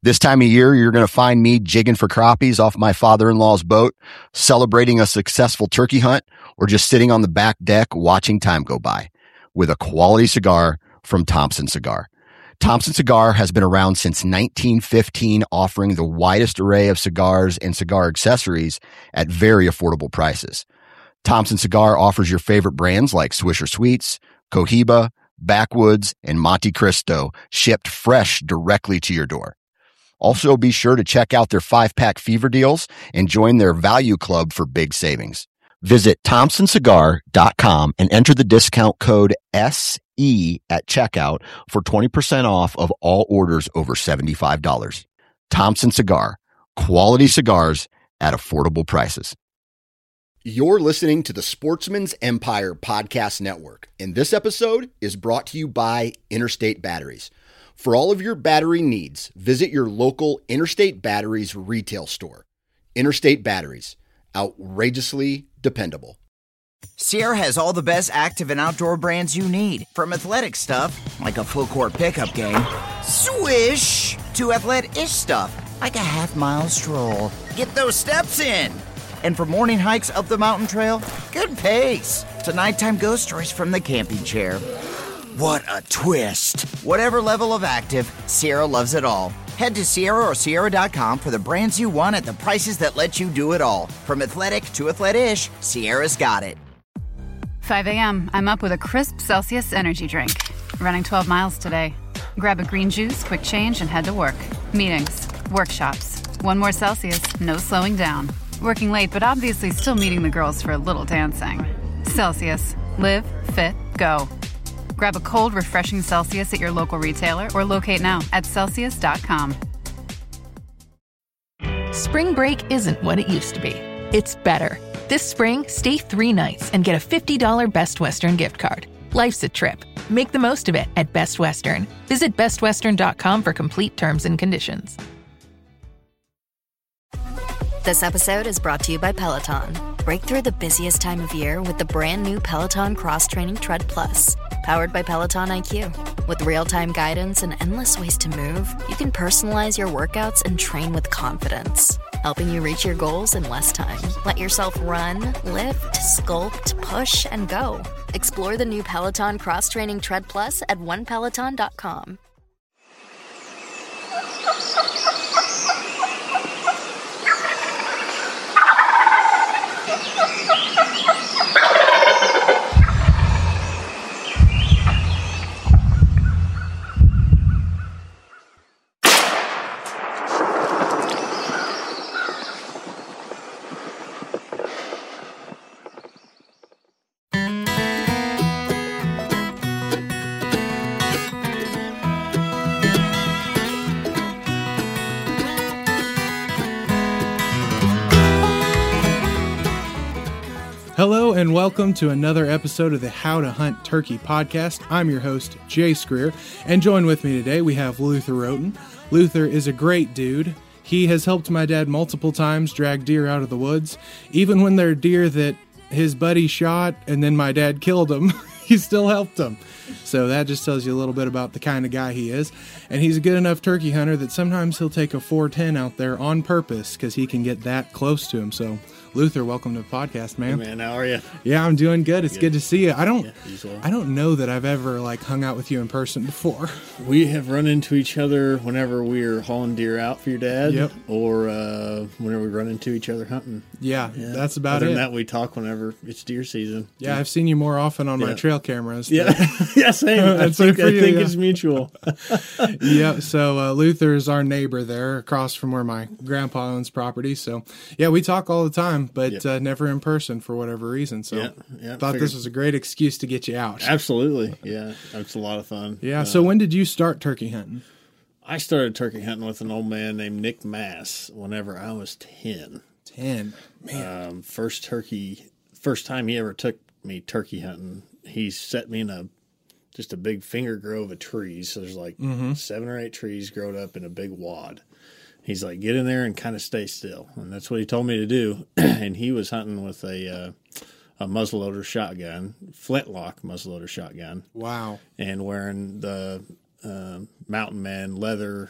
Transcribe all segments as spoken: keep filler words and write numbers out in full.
This time of year, you're going to find me jigging for crappies off my father-in-law's boat, celebrating a successful turkey hunt, or just sitting on the back deck watching time go by with a quality cigar from Thompson Cigar. Thompson Cigar has been around since nineteen fifteen, offering the widest array of cigars and cigar accessories at very affordable prices. Thompson Cigar offers your favorite brands like Swisher Sweets, Cohiba, Backwoods, and Monte Cristo, shipped fresh directly to your door. Also, be sure to check out their five-pack fever deals and join their value club for big savings. Visit thompson cigar dot com and enter the discount code S E at checkout for twenty percent off of all orders over seventy-five dollars. Thompson Cigar, quality cigars at affordable prices. You're listening to the Sportsman's Empire Podcast Network, and this episode is brought to you by Interstate Batteries. For all of your battery needs, visit your local Interstate Batteries retail store. Interstate Batteries, outrageously dependable. Sierra has all the best active and outdoor brands you need. From athletic stuff, like a full court pickup game, swish, to athletic-ish stuff, like a half-mile stroll. Get those steps in. And for morning hikes up the mountain trail, good pace. To nighttime ghost stories from the camping chair. What a twist. Whatever level of active, Sierra loves it all. Head to Sierra or Sierra dot com for the brands you want at the prices that let you do it all. From athletic to athletic-ish, Sierra's got it. five a.m. I'm up with a crisp Celsius energy drink. Running twelve miles today. Grab a green juice, quick change, and head to work. Meetings, workshops. One more Celsius, no slowing down. Working late, but obviously still meeting the girls for a little dancing. Celsius. Live, fit, go. Grab a cold, refreshing Celsius at your local retailer or locate now at Celsius dot com. Spring break isn't what it used to be. It's better. This spring, stay three nights and get a fifty dollars Best Western gift card. Life's a trip. Make the most of it at Best Western. Visit best western dot com for complete terms and conditions. This episode is brought to you by Peloton. Break through the busiest time of year with the brand new Peloton Cross Training Tread Plus. Powered by Peloton I Q. With real-time guidance and endless ways to move, you can personalize your workouts and train with confidence, helping you reach your goals in less time. Let yourself run, lift, sculpt, push, and go. Explore the new Peloton Cross Training Tread Plus at one peloton dot com. Hello and welcome to another episode of the How to Hunt Turkey podcast. I'm your host, Jay Screer, and join with me today we have Luther Roten. Luther is a great dude. He has helped my dad multiple times drag deer out of the woods, even when they're deer that his buddy shot and then my dad killed them. He still helped them. So that just tells you a little bit about the kind of guy he is. And he's a good enough turkey hunter that sometimes he'll take a four ten out there on purpose because he can get that close to him. So Luther, welcome to the podcast, man. Hey man, how are you? Yeah, I'm doing good. It's good, good to see you. I don't yeah, well. I don't know that I've ever like hung out with you in person before. We have run into each other whenever we're hauling deer out for your dad. Yep. Or uh, whenever we run into each other hunting. Yeah, yeah. That's about Other it. Other than that, we talk whenever it's deer season. Yeah, yeah. I've seen you more often on yeah. my trail cameras. Yeah, yeah, same. I think, I you, think yeah. it's mutual. Yeah, so uh, Luther is our neighbor there across from where my grandpa owns property. So, yeah, we talk all the time, but yep. uh, never in person for whatever reason. So, yeah, yeah, thought figured. this was a great excuse to get you out. Absolutely. Yeah, it's a lot of fun. Yeah, uh, so when did you start turkey hunting? I started turkey hunting with an old man named Nick Mass whenever I was ten. ten, man. Um, first turkey, first time he ever took me turkey hunting, he set me in a just a big finger grove of trees. So there's like mm-hmm. seven or eight trees growed up in a big wad. He's like, get in there and kind of stay still. And that's what he told me to do. And he was hunting with a uh, a muzzleloader shotgun, flintlock muzzleloader shotgun. Wow. And wearing the uh, Mountain Man leather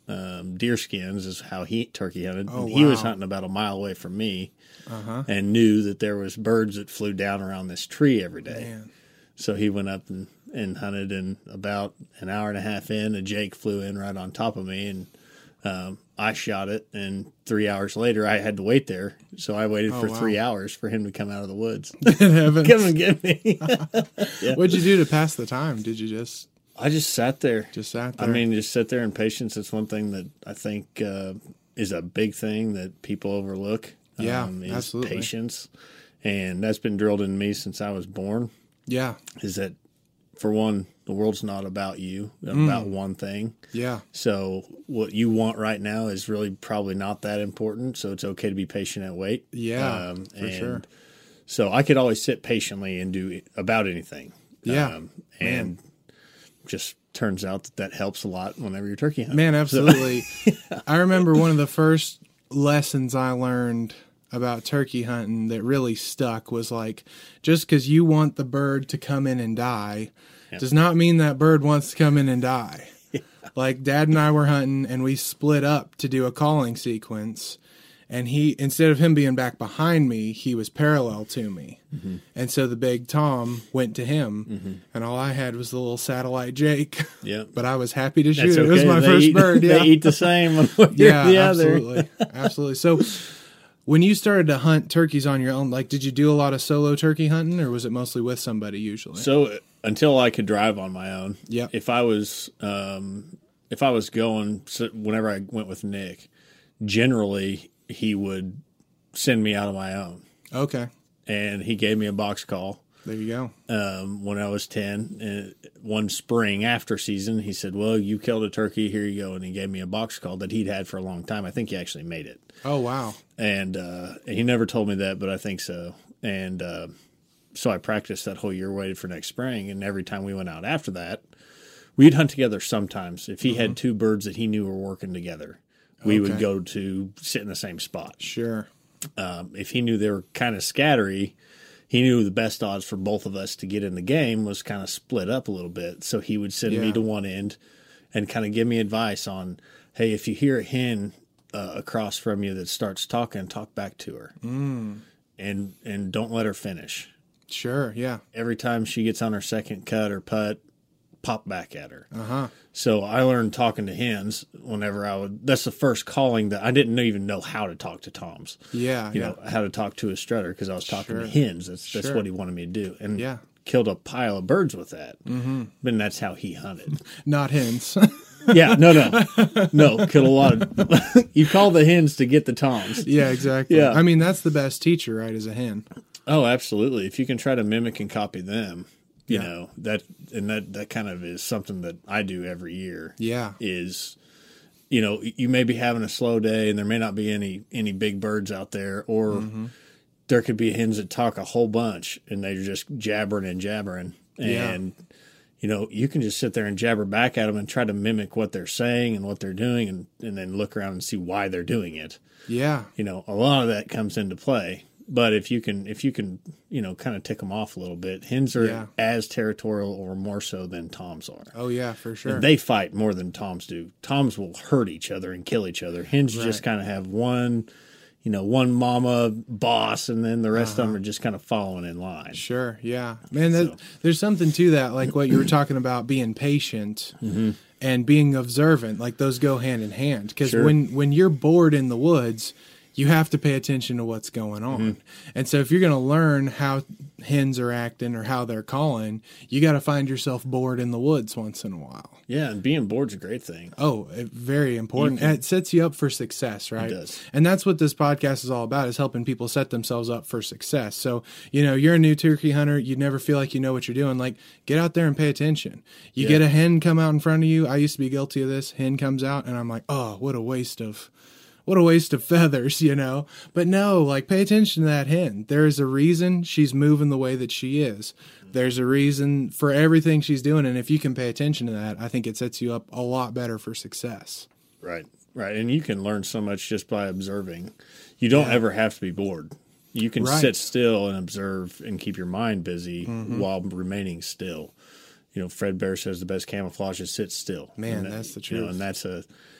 um, deer skins is how he turkey hunted. Oh, and he was wow. hunting about a mile away from me, Uh-huh. and knew that there was birds that flew down around this tree every day. Man. So he went up and, and hunted, and about an hour and a half in, a Jake flew in right on top of me, and um, I shot it. And three hours later, I had to wait there. So I waited Oh, for wow. three hours for him to come out of the woods. In heavens. Come and get me. Yeah. What'd you do to pass the time? Did you just I just sat there. just sat I there? mean, just sit there in patience. It's one thing that I think uh, is a big thing that people overlook. Yeah, um, is absolutely. patience. And that's been drilled in me since I was born, yeah, is that, for one, the world's not about you, Mm. about one thing. yeah, So what you want right now is really probably not that important. So it's okay to be patient and wait. yeah, Um, for and sure. So I could always sit patiently and do about anything. Yeah, Um, and just turns out that that helps a lot whenever you're turkey hunting. Man, So- absolutely. I remember one of the first lessons I learned about turkey hunting that really stuck was like, just because you want the bird to come in and die Yeah. does not mean that bird wants to come in and die. Like Dad and I were hunting and we split up to do a calling sequence. And he, instead of him being back behind me, he was parallel to me. Mm-hmm. And so the big Tom went to him, Mm-hmm. and all I had was the little satellite Jake. Yeah. But I was happy to shoot. That's okay. It was my They first eat, bird. Yeah. They eat the same one way yeah, or the other. absolutely. Absolutely. So when you started to hunt turkeys on your own, like, did you do a lot of solo turkey hunting, or was it mostly with somebody usually? So uh, until I could drive on my own, Yep. if I was um, if I was going, so whenever I went with Nick, generally he would send me out on my own, Okay. and he gave me a box call. There you go. Um, when I was ten, and one spring after season, he said, "Well, you killed a turkey. Here you go." And he gave me a box call that he'd had for a long time. I think he actually made it, Oh, wow. and uh, he never told me that, but I think so. And uh, so I practiced that whole year, waited for next spring, and every time we went out after that, we'd hunt together. Sometimes, if he had two birds that he knew were working together, we would Okay. go to sit in the same spot. Sure. Um, if he knew they were kind of scattery, he knew the best odds for both of us to get in the game was kind of split up a little bit. So he would send Yeah. me to one end and kind of give me advice on, hey, if you hear a hen uh, across from you that starts talking, talk back to her. Mm. And and don't let her finish. Sure. Yeah. Every time she gets on her second cut or putt, pop back at her. Uh huh. So I learned talking to hens whenever I would. That's the first calling that I didn't even know how to talk to toms. Yeah. You yeah. know, how to talk to a strutter because I was talking Sure. to hens. That's that's Sure. what he wanted me to do, and Yeah. killed a pile of birds with that. Mm-hmm. And that's how he hunted. Not hens. Yeah, no, no, no. Killed a lot of. You call the hens to get the toms. yeah, exactly. Yeah. I mean, that's the best teacher, right? As a hen. Oh, absolutely. If you can try to mimic and copy them, you Yeah. know that, and that that kind of is something that I do every year. Yeah. Is, you know, you may be having a slow day and there may not be any any big birds out there, or Mm-hmm. there could be hens that talk a whole bunch and they're just jabbering and jabbering, Yeah. and you know, you can just sit there and jabber back at them and try to mimic what they're saying and what they're doing, and and then look around and see why they're doing it. Yeah. You know, a lot of that comes into play. But if you can, if you can, you know, kind of tick them off a little bit, hens are Yeah. as territorial or more so than toms are. Oh, yeah, for sure. And they fight more than toms do. Toms will hurt each other and kill each other. Hens just Right. kind of have one, you know, one mama boss, and then the rest Uh-huh. of them are just kind of following in line. Sure, yeah, man. That, So- There's something to that, like what you were talking about, being patient Mm-hmm. and being observant. Like those go hand in hand. Because Sure. when when you're bored in the woods, you have to pay attention to what's going on. Mm-hmm. And so if you're going to learn how hens are acting or how they're calling, you got to find yourself bored in the woods once in a while. Yeah, and being bored's a great thing. Oh, it- very important. And it sets you up for success, right? does. And that's what this podcast is all about, is helping people set themselves up for success. So, you know, you're a new turkey hunter, you never feel like you know what you're doing. Like, get out there and pay attention. You Yeah. get a hen come out in front of you. I used to be guilty of this. Hen comes out and I'm like, oh, what a waste of what a waste of feathers, you know? But no, like, pay attention to that hen. There is a reason she's moving the way that she is. There's a reason for everything she's doing. And if you can pay attention to that, I think it sets you up a lot better for success. Right, right. And you can learn so much just by observing. You don't Yeah. ever have to be bored. You can Right. sit still and observe and keep your mind busy Mm-hmm. while remaining still. You know, Fred Bear says the best camouflage is sit still. Man, And that- that's the You know, truth. and that's a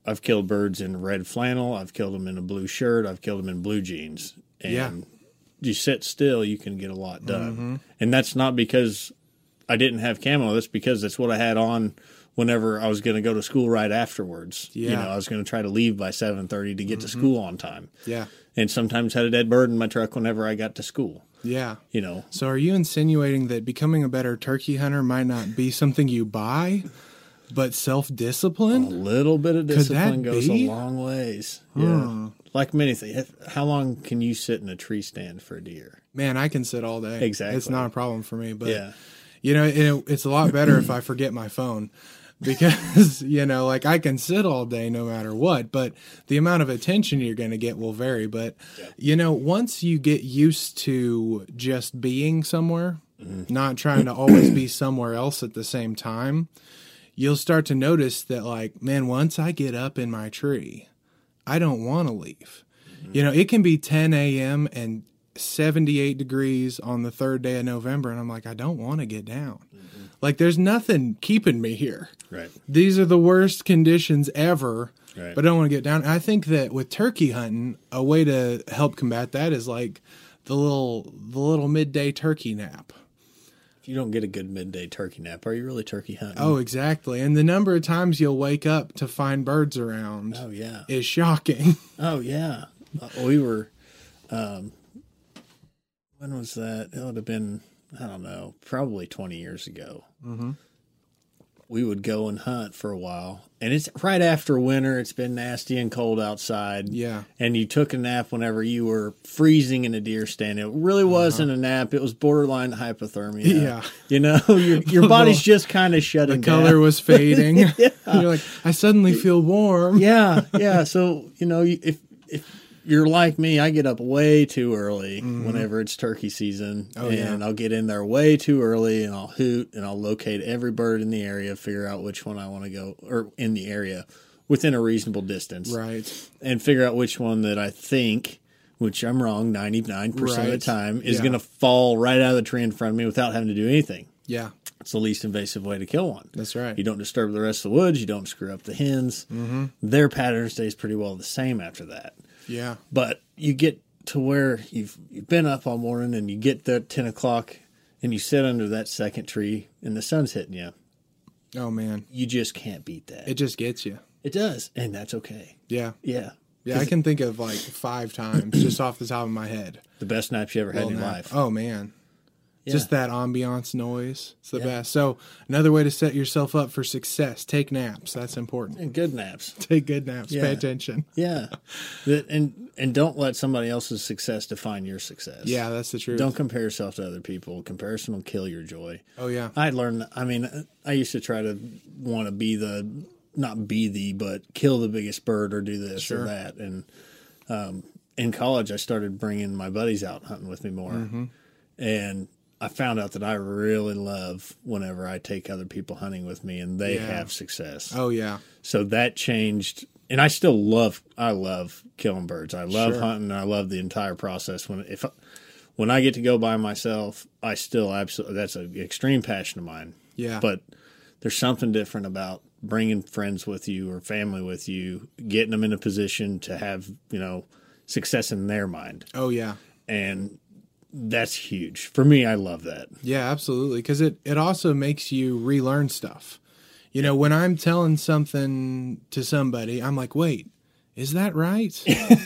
I've killed birds in red flannel. I've killed them in a blue shirt. I've killed them in blue jeans. And Yeah. you sit still, you can get a lot done. Mm-hmm. And that's not because I didn't have camo. That's because that's what I had on whenever I was going to go to school right afterwards. You Yeah. know, I was going to try to leave by seven thirty to get to school on time. Yeah. And sometimes had a dead bird in my truck whenever I got to school. Yeah. You know, So are you insinuating that becoming a better turkey hunter might not be something you buy, but a self-discipline? little bit of Could discipline that goes be? a long ways. Yeah. Like many things. How long can you sit in a tree stand for a deer? Man, I can sit all day. Exactly. It's not a problem for me, but Yeah. you know, it, it's a lot better if I forget my phone because, you know, like I can sit all day no matter what, but the amount of attention you're going to get will vary. But, you know, once you get used to just being somewhere, not trying to always be somewhere else at the same time, you'll start to notice that, like, man, once I get up in my tree, I don't want to leave. You know, it can be ten a.m. and seventy-eight degrees on the third day of November, and I'm like, I don't want to get down. Mm-hmm. Like, there's nothing keeping me here. Right. These are the worst conditions ever, Right. but I don't want to get down. And I think that with turkey hunting, a way to help combat that is like the little the little midday turkey nap. If you don't get a good midday turkey nap, are you really turkey hunting? Oh, exactly. And the number of times you'll wake up to find birds around Oh, yeah. is shocking. Oh, yeah. Uh, we were, um, when was that? It would have been, I don't know, probably twenty years ago. Mm-hmm. We would go and hunt for a while. And it's right after winter. It's been nasty and cold outside. Yeah. And you took a nap whenever you were freezing in a deer stand. It really wasn't a nap. It was borderline hypothermia. Yeah. You know, your, your body's just kind of The shutting color down. was fading. You're like, I suddenly feel warm. Yeah, yeah. So, you know, if if you're like me, I get up way too early whenever it's turkey season. Mm-hmm. Oh, and yeah. I'll get in there way too early and I'll hoot and I'll locate every bird in the area, figure out which one I want to go, or in the area within a reasonable distance. Right. And figure out which one that I think, which I'm wrong ninety-nine percent of the Right. time, is Yeah. going to fall right out of the tree in front of me without having to do anything. Yeah, It's the least invasive way to kill one. that's right. You don't disturb the rest of the woods. You don't screw up the hens. Mm-hmm. Their pattern stays pretty well the same after that. Yeah. But you get to where you've you've been up all morning and you get there at ten o'clock and you sit under that second tree and the sun's hitting you. Oh, man. You just can't beat that. It just gets you. It does. And that's okay. Yeah. Yeah. Yeah, I can think of like five times just off the top of my head. The best naps you ever had in your Well, life. Oh, man. Yeah. Just that ambiance noise. It's the Yeah. best. So another way to set yourself up for success, take naps. That's important. And good naps. Take good naps. Yeah. Pay attention. Yeah. That, and and don't let somebody else's success define your success. Yeah, that's the truth. Don't compare yourself to other people. Comparison will kill your joy. Oh, yeah. I learned, I mean, I used to try to want to be the, not be the, but kill the biggest bird or do this Sure. or that. And um, in college, I started bringing my buddies out hunting with me more. Mm-hmm. And I found out that I really love whenever I take other people hunting with me and they Yeah. have success. Oh, yeah. So that changed. And I still love, I love killing birds. I love Sure. hunting. I love the entire process. When, if, when I get to go by myself, I still absolutely, that's an extreme passion of mine. Yeah. But there's something different about bringing friends with you or family with you, getting them in a position to have, you know, success in their mind. Oh, yeah. And that's huge. For me, I love that. Yeah, absolutely. Because it, it also makes you relearn stuff. You know, when I'm telling something to somebody, I'm like, wait, is that right?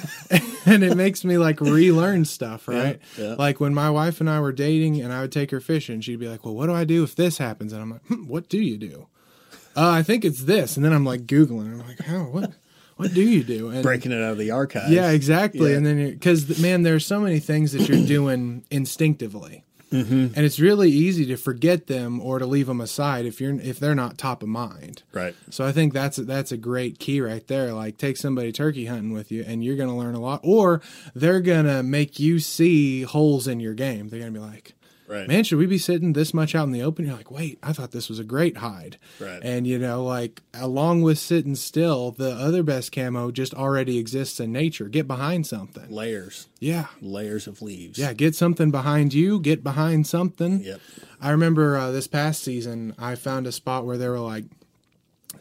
And it makes me like relearn stuff, right? Yeah, yeah. Like when my wife and I were dating and I would take her fishing, she'd be like, well, what do I do if this happens? And I'm like, hmm, what do you do? Uh, I think it's this. And then I'm like Googling. I'm like, how, what, what do you do? And Breaking it out of the archives. yeah, exactly. Yeah. And then, because man, there's so many things that you're doing instinctively. Mm-hmm. And it's really easy to forget them or to leave them aside if you're if they're not top of mind. Right. So I think that's that's a great key right there. Like take somebody turkey hunting with you, and you're going to learn a lot, or they're going to make you see holes in your game. They're going to be like, Right. man, should we be sitting this much out in the open? You're like, wait, I thought this was a great hide. Right. And, you know, like, along with sitting still, the other best camo just already exists in nature. Get behind something. Layers. Yeah. Layers of leaves. Yeah, get something behind you. Get behind something. Yep. I remember uh, this past season, I found a spot where there were, like,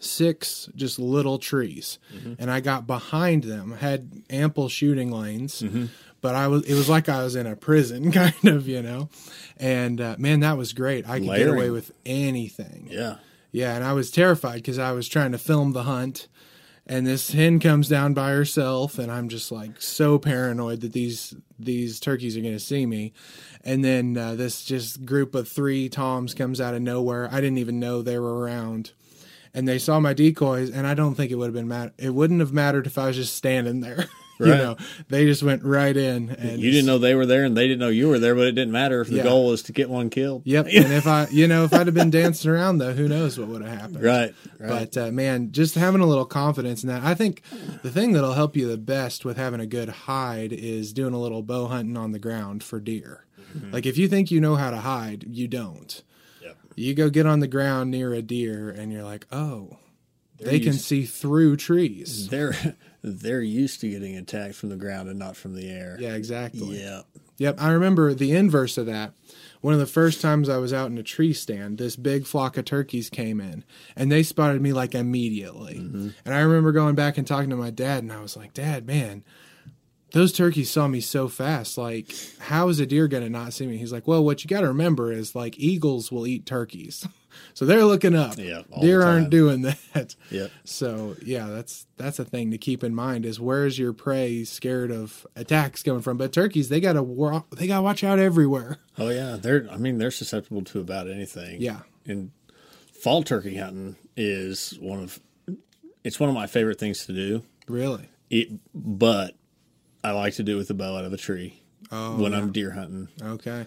six just little trees, mm-hmm. and I got behind them, had ample shooting lanes, mm-hmm. but I was, it was like I was in a prison kind of, you know, and uh, man, that was great. I could Layering. get away with anything. Yeah. Yeah. And I was terrified because I was trying to film the hunt, and this hen comes down by herself, and I'm just like so paranoid that these these turkeys are going to see me. And then uh, this just group of three toms comes out of nowhere. I didn't even know they were around, and they saw my decoys. And I don't think it would have been mat- It wouldn't have mattered if I was just standing there. Right. You know, they just went right in. And you didn't know they were there, and they didn't know you were there, but it didn't matter if the Yeah. goal was to get one killed. Yep. And if I, you know, if I'd have been dancing around though, who knows what would have happened. Right. right. But uh, man, just having a little confidence in that. I think the thing that'll help you the best with having a good hide is doing a little bow hunting on the ground for deer. Mm-hmm. Like if you think you know how to hide, you don't. Yep. You go get on the ground near a deer, and you're like, oh, They're they can used- see through trees. They're they're used to getting attacked from the ground and not from the air. Yeah, exactly. Yeah. Yep, I remember the inverse of that. One of the first times I was out in a tree stand, this big flock of turkeys came in, and they spotted me like immediately. Mm-hmm. And I remember going back and talking to my dad, and I was like, Dad, man, those turkeys saw me so fast. Like, how is a deer going to not see me? He's like, well, what you got to remember is, like, eagles will eat turkeys. So they're looking up. Yeah, all Deer the time. aren't doing that. Yep. So yeah, that's that's a thing to keep in mind is where's your prey scared of attacks coming from? But turkeys, they gotta wa- they gotta watch out everywhere. Oh yeah, they're. I mean, they're susceptible to about anything. Yeah. And fall turkey hunting is one of. It's one of my favorite things to do. Really? It, but I like to do it with a bow out of a tree Oh, when yeah. I'm deer hunting. Okay.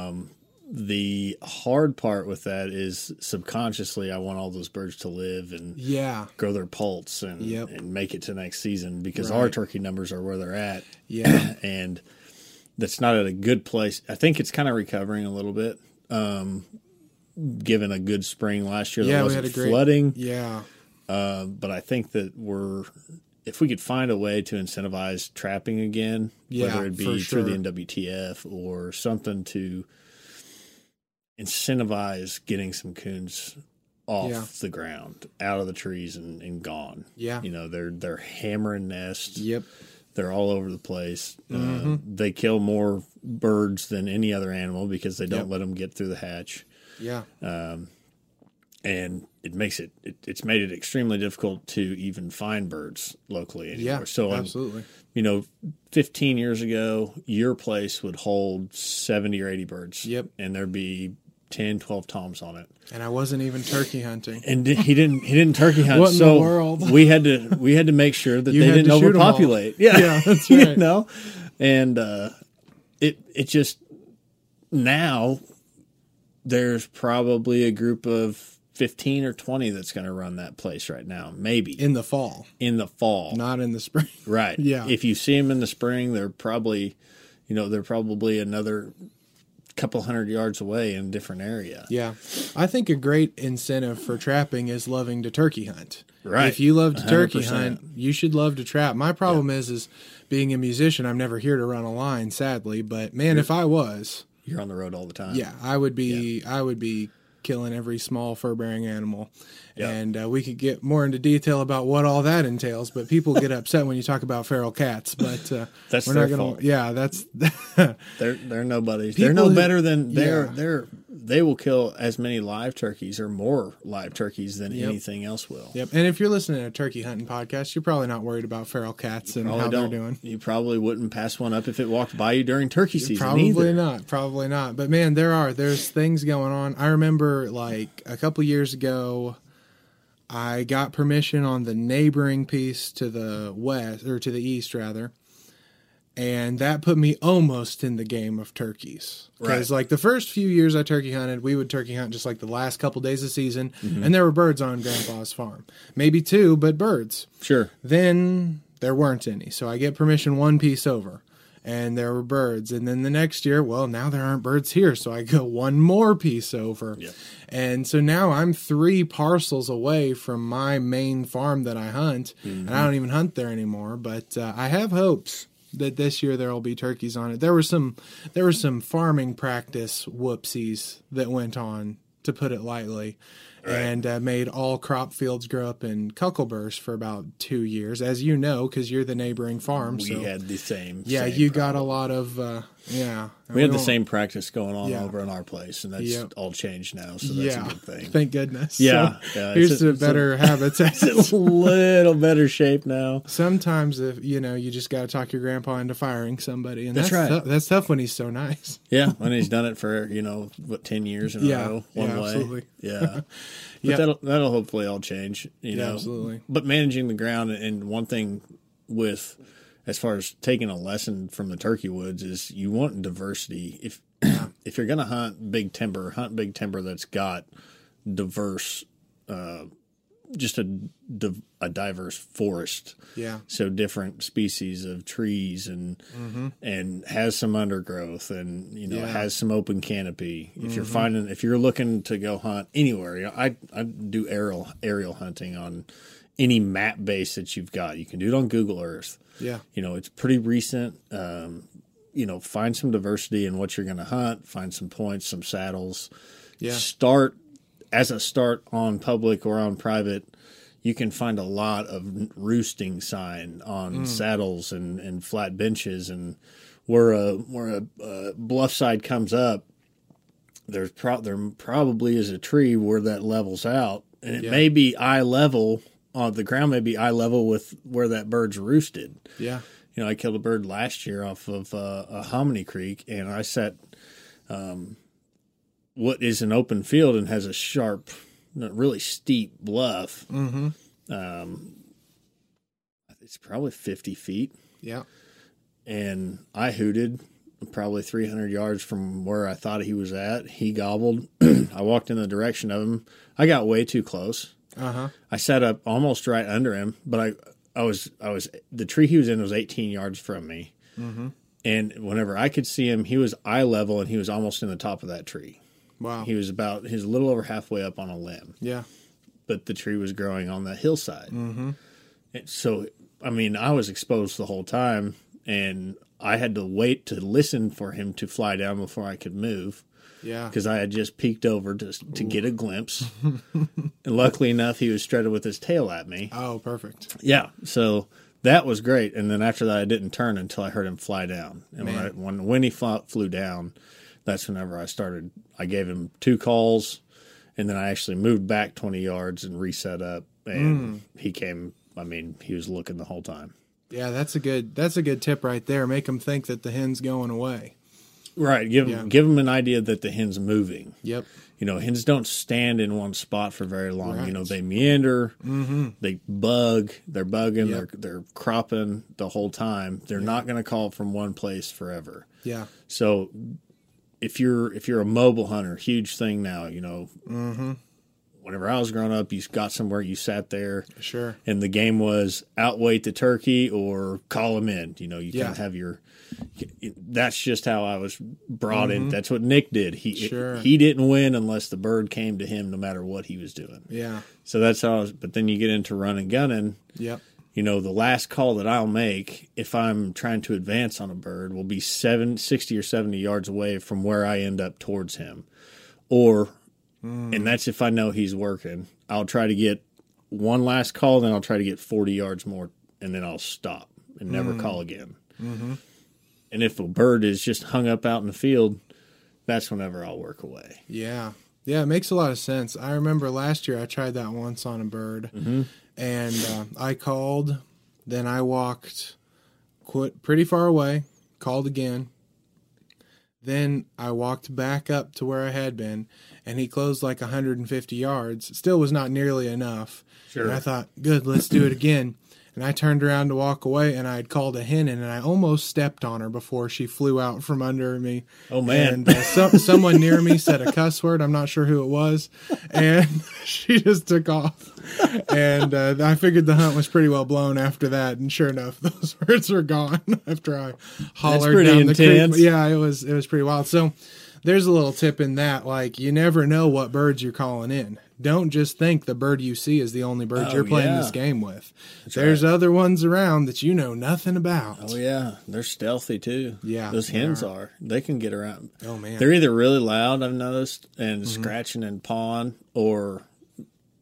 The hard part with that is subconsciously I want all those birds to live and Yeah. grow their pulse and Yep. and make it to next season because Right. our turkey numbers are where they're at. Yeah. And that's not at a good place. I think it's kind of recovering a little bit, um, given a good spring last year. There Yeah, we wasn't had a great flooding, Yeah. uh, but I think that we're if we could find a way to incentivize trapping again, Yeah, whether it be for through sure. the N W T F or something to incentivize getting some coons off Yeah. the ground, out of the trees and, and gone. Yeah. You know, they're they're hammering nests. Yep. They're all over the place. Mm-hmm. Uh, they kill more birds than any other animal because they don't Yep. let them get through the hatch. Yeah. And it makes it, it it's made it extremely difficult to even find birds locally anymore. Yeah. so um, absolutely. you know, fifteen years ago, your place would hold seventy or eighty birds. Yep. And there'd be ten, twelve toms on it. And I wasn't even turkey hunting. And di- he didn't he didn't turkey hunt. What in the so world? we had to we had to make sure that You they had didn't to shoot 'em all. overpopulate. Yeah. Yeah, that's You right. know? And uh, it it just now there's probably a group of fifteen or twenty that's going to run that place right now, maybe in, In the fall, the fall. not in the spring. Right. Yeah. If you see them in the spring, they're probably, you know, they're probably another couple hundred yards away in a different area. Yeah. I think a great incentive for trapping is loving to turkey hunt. Right. If you love to turkey one hundred percent. hunt, you should love to trap. My problem is, is being a musician, I'm never here to run a line, sadly. But man, if I was, You're on the road all the time. yeah, I would be, I would be killing every small fur-bearing animal. Yeah. And uh, we could get more into detail about what all that entails, but people get upset when you talk about feral cats. But uh, That's we're their not gonna, fault. Yeah, that's They're they're nobody. People They're no who- better than they're yeah. they're they will kill as many live turkeys or more live turkeys than Yep. anything else will. Yep. And if you're listening to a turkey hunting podcast, you're probably not worried about feral cats and Probably how don't. they're doing. You probably wouldn't pass one up if it walked by you during turkey season. Probably either. not. Probably not. But man, there are there's things going on. I remember like a couple years ago, I got permission on the neighboring piece to the west or to the east rather. And that put me almost in the game of turkeys. Because Right. like the first few years I turkey hunted, we would turkey hunt just like the last couple days of season. Mm-hmm. And there were birds on Grandpa's farm. Maybe two, but birds. Sure. Then there weren't any. So I get permission one piece over. And there were birds. And then the next year, well, now there aren't birds here. So I go one more piece over. Yep. And so now I'm three parcels away from my main farm that I hunt. Mm-hmm. And I don't even hunt there anymore. But uh, I have hopes that this year there will be turkeys on it. There were some there were some farming practice whoopsies that went on, to put it lightly. Right. and uh, made all crop fields grow up in cuckleburs for about two years, as you know, because you're the neighboring farm. We so had the same. yeah, same you problem. got a lot of uh, yeah. We had the won't- same practice going on Yeah. over in our place, and that's Yep. all changed now. So that's yeah, a good thing. thank goodness. Yeah, So yeah, here's it's to a- it's a- better habitat. It's a little better shape now. Sometimes, if you know, you just got to talk your grandpa into firing somebody, and That's that's right. tou- that's tough when he's so nice. Yeah, and he's done it for you know what ten years in Yeah, a row, one yeah, way. absolutely. Yeah, but Yeah. that'll that'll hopefully all change. You Yeah, know, absolutely. But managing the ground, and one thing with as far as taking a lesson from the turkey woods is you want diversity. If if you're going to hunt big timber, hunt big timber that's got diverse, uh, just a div- a diverse forest. Yeah, So different species of trees and and has some undergrowth and you know Yeah. has some open canopy. If you're finding if you're looking to go hunt anywhere, you know, I I do aerial aerial hunting on any map base that you've got. You can do it on Google Earth. yeah, You know, it's pretty recent. Um, you know, find some diversity in what you're going to hunt. Find some points, some saddles. yeah, Start as a start on public or on private. You can find a lot of roosting sign on saddles and, and flat benches, and where a where a, uh bluff side comes up, there's pro- there probably is a tree where that levels out, and it Yeah. may be eye level. On the ground may be eye level with where that bird's roosted. yeah, You know, I killed a bird last year off of uh, a Hominy Creek, and I set um, what is an open field and has a sharp, not really steep bluff. mm-hmm. Um, it's probably fifty feet, yeah, and I hooted probably three hundred yards from where I thought he was at. He gobbled. I walked in the direction of him. I got way too close. uh huh, I sat up almost right under him, but I, I was, I was, the tree he was in was eighteen yards from me. mm-hmm. And whenever I could see him, he was eye level and he was almost in the top of that tree. Wow, He was about, he was a little over halfway up on a limb, yeah, but the tree was growing on the hillside. mm-hmm. And so, I mean, I was exposed the whole time, and I had to wait to listen for him to fly down before I could move. yeah, Because I had just peeked over to to get a glimpse, and luckily enough, he was strutted with his tail at me. oh, perfect, Yeah, so that was great. And then after that, I didn't turn until I heard him fly down. And when, I, Man. when when he fly, flew down, that's whenever I started. I gave him two calls, and then I actually moved back twenty yards and reset up. And he came. I mean, he was looking the whole time. yeah. That's a good that's a good tip right there. Make them think that the hen's going away. Right. Give Yeah. him give him an idea that the hen's moving. Yep, You know, hens don't stand in one spot for very long. Right. You know, they meander, mm-hmm. they bug, they're bugging, Yep. they're they're cropping the whole time. They're not going to call from one place forever. yeah, So if you're if you're a mobile hunter, huge thing now. You know, mm-hmm. whenever I was growing up, you got somewhere, you sat there, sure, and the game was outweight the turkey or call him in. You know, you Yeah. kind of have your. That's just how I was brought in. That's what Nick did. He Mm-hmm. Sure. he didn't win unless the bird came to him, no matter what he was doing. yeah, So that's how. I was, but then you get into run and gunning. yep, You know, the last call that I'll make if I'm trying to advance on a bird will be seven, sixty or seventy yards away from where I end up towards him. Or, and that's if I know he's working. I'll try to get one last call, then I'll try to get forty yards more, and then I'll stop and never call again. mm-hmm. And if a bird is just hung up out in the field, that's whenever I'll work away. Yeah. Yeah, it makes a lot of sense. I remember last year I tried that once on a bird, Mm-hmm. and uh, I called, then I walked quit pretty far away, called again. Then I walked back up to where I had been, and he closed like one hundred fifty yards. Still was not nearly enough. Sure. And I thought, good, let's do it again. And I turned around to walk away, and I had called a hen in, and I almost stepped on her before she flew out from under me. Oh, man. And uh, so, someone near me said a cuss word. I'm not sure who it was. And she just took off. And uh, I figured the hunt was pretty well blown after that. And sure enough, those birds were gone after I hollered pretty down the intense. creek. Yeah, it was, it was pretty wild. So there's a little tip in that. Like, you never know what birds you're calling in. Don't just think the bird you see is the only bird Oh, you're playing yeah. this game with. There's right. other ones around that you know nothing about. Oh, yeah. They're stealthy, too. Yeah, Those they hens are. are. They can get around. Oh, man. They're either really loud, I've noticed, and Mm-hmm. scratching and pawing, or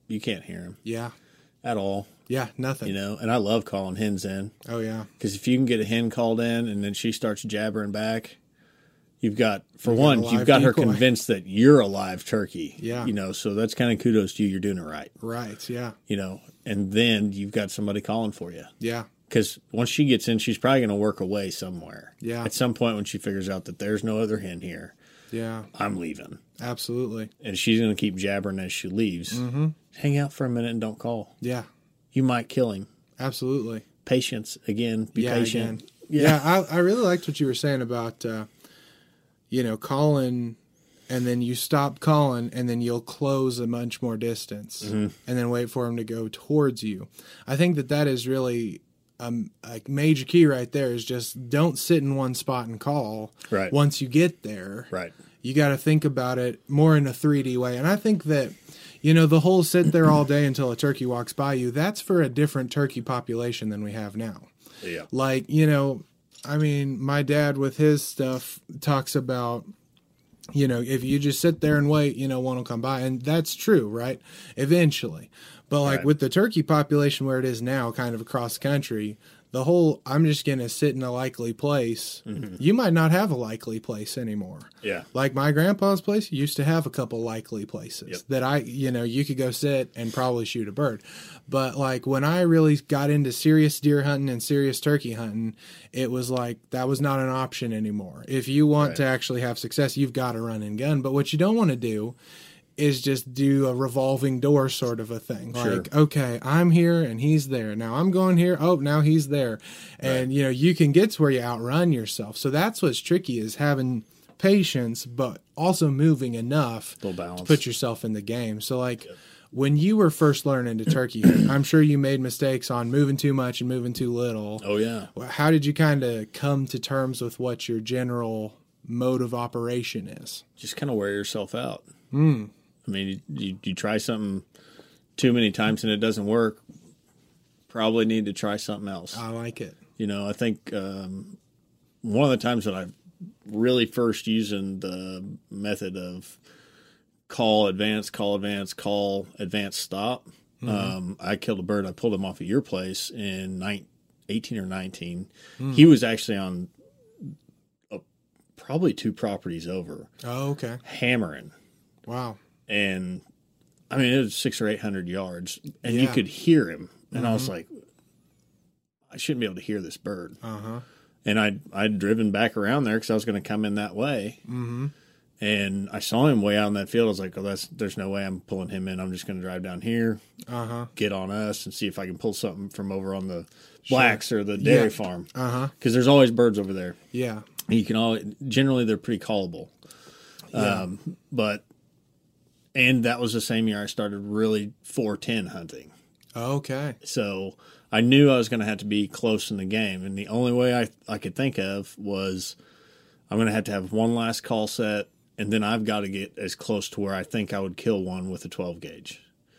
you can't hear them Yeah. at all. Yeah, nothing. You know, and I love calling hens in. Oh, yeah. Because if you can get a hen called in and then she starts jabbering back, you've got, for You've got one, a live you've got her decoy. convinced that you're a live turkey. Yeah. You know, so that's kind of kudos to you. You're doing it right. Right, yeah. You know, and then you've got somebody calling for you. Yeah. Because once she gets in, she's probably going to work away somewhere. Yeah. At some point when she figures out that there's no other hen here, Yeah. I'm leaving. Absolutely. And she's going to keep jabbering as she leaves. Mm-hmm. Hang out for a minute and don't call. Yeah. You might kill him. Absolutely. Patience. Again, be yeah, patient. Again. Yeah, I, I really liked what you were saying about, uh, you know, calling and then you stop calling and then you'll close a much more distance Mm-hmm. and then wait for him to go towards you. I think that that is really um, a major key right there is just don't sit in one spot and call. Right. Once you get there. Right. You got to think about it more in a three D way. And I think that, you know, the whole sit there all day until a turkey walks by you, that's for a different turkey population than we have now. Yeah. Like, you know, I mean, my dad with his stuff talks about, you know, if you just sit there and wait, you know, one will come by. And that's true, right? Eventually. But like Right. with the turkey population where it is now, kind of across the country, the whole, I'm just going to sit in a likely place. Mm-hmm. You might not have a likely place anymore. Yeah. Like my grandpa's place used to have a couple likely places Yep. that I, you know, you could go sit and probably shoot a bird. But like when I really got into serious deer hunting and serious turkey hunting, it was like that was not an option anymore. If you want Right. to actually have success, you've got to run and gun. But what you don't want to do is just do a revolving door sort of a thing. Sure. Like, okay, I'm here and he's there. Now I'm going here. Oh, now he's there. And, you know, you can get to where you outrun yourself. So that's what's tricky is having patience, but also moving enough Full balance. to put yourself in the game. So, like, when you were first learning to turkey hunt, I'm sure you made mistakes on moving too much and moving too little. Oh, yeah. How did you kind of come to terms with what your general mode of operation is? Just kind of wear yourself out. Mm. I mean, you, you try something too many times and it doesn't work, probably need to try something else. I like it. You know, I think um, one of the times that I really first using the method of call, advance, call, advance, call, advance, stop, mm-hmm. um, I killed a bird. I pulled him off of your place in nine, eighteen or nineteen. Mm. He was actually on a, probably two properties over. Oh, okay. Hammering. Wow. And I mean, it was six or eight hundred yards, and Yeah. you could hear him. And Mm-hmm. I was like, I shouldn't be able to hear this bird. Uh huh. And I'd, I'd driven back around there because I was going to come in that way. Mm-hmm. And I saw him way out in that field. I was like, oh, that's, there's no way I'm pulling him in. I'm just going to drive down here, Uh huh. get on us, and see if I can pull something from over on the blacks or the Yeah. dairy farm. Uh huh. Because there's always birds over there. Yeah. You can all generally they're pretty callable. Yeah. Um, but and that was the same year I started really four ten hunting. Okay. So I knew I was going to have to be close in the game, and the only way I I could think of was I'm going to have to have one last call set, and then I've got to get as close to where I think I would kill one with a twelve gauge.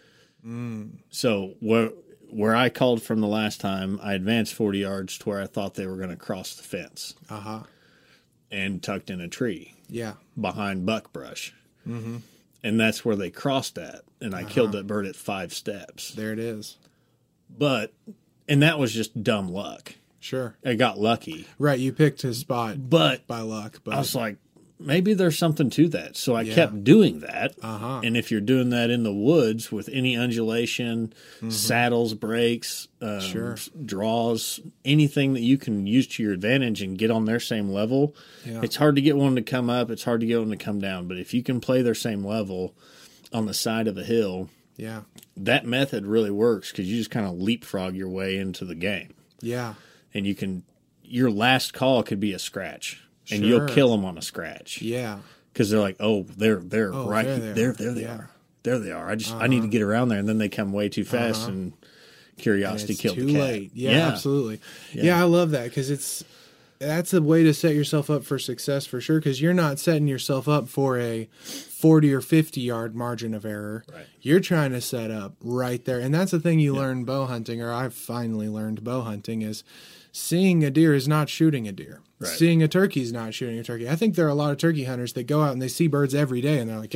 Mm. So where where I called from the last time, I advanced forty yards to where I thought they were going to cross the fence Uh huh. and tucked in a tree Yeah. behind buckbrush. Mm-hmm. And that's where they crossed at, and I Uh-huh. killed that bird at five steps. There it is. But, and that was just dumb luck. Sure. I got lucky. Right. You picked his spot But by luck. But I was like, maybe there's something to that. So I Yeah. kept doing that. Uh-huh. And if you're doing that in the woods with any undulation, saddles, breaks, um, Mm-hmm. Sure. s- draws, anything that you can use to your advantage and get on their same level, Yeah. it's hard to get one to come up. It's hard to get one to come down. But if you can play their same level on the side of a hill, yeah. that method really works because you just kind of leapfrog your way into the game. Yeah. And you can, your last call could be a scratch. And you'll Sure. kill them on a scratch. Yeah. Because they're like, oh, they're they're Oh, right there there, they there, are. there they Yeah. are, there they are. I just I need to get around there, and then they come way too fast, Uh-huh. and And curiosity it's killed too the cat. late. Yeah, absolutely. Yeah. I love that because it's that's a way to set yourself up for success for sure. Because you're not setting yourself up for a forty or fifty yard margin of error. Right. You're trying to set up right there, and that's the thing you learn bow hunting, or I've finally learned bow hunting is seeing a deer is not shooting a deer. Right. Seeing a turkey is not shooting a turkey. I think there are a lot of turkey hunters that go out and they see birds every day, and they're like, "Yep,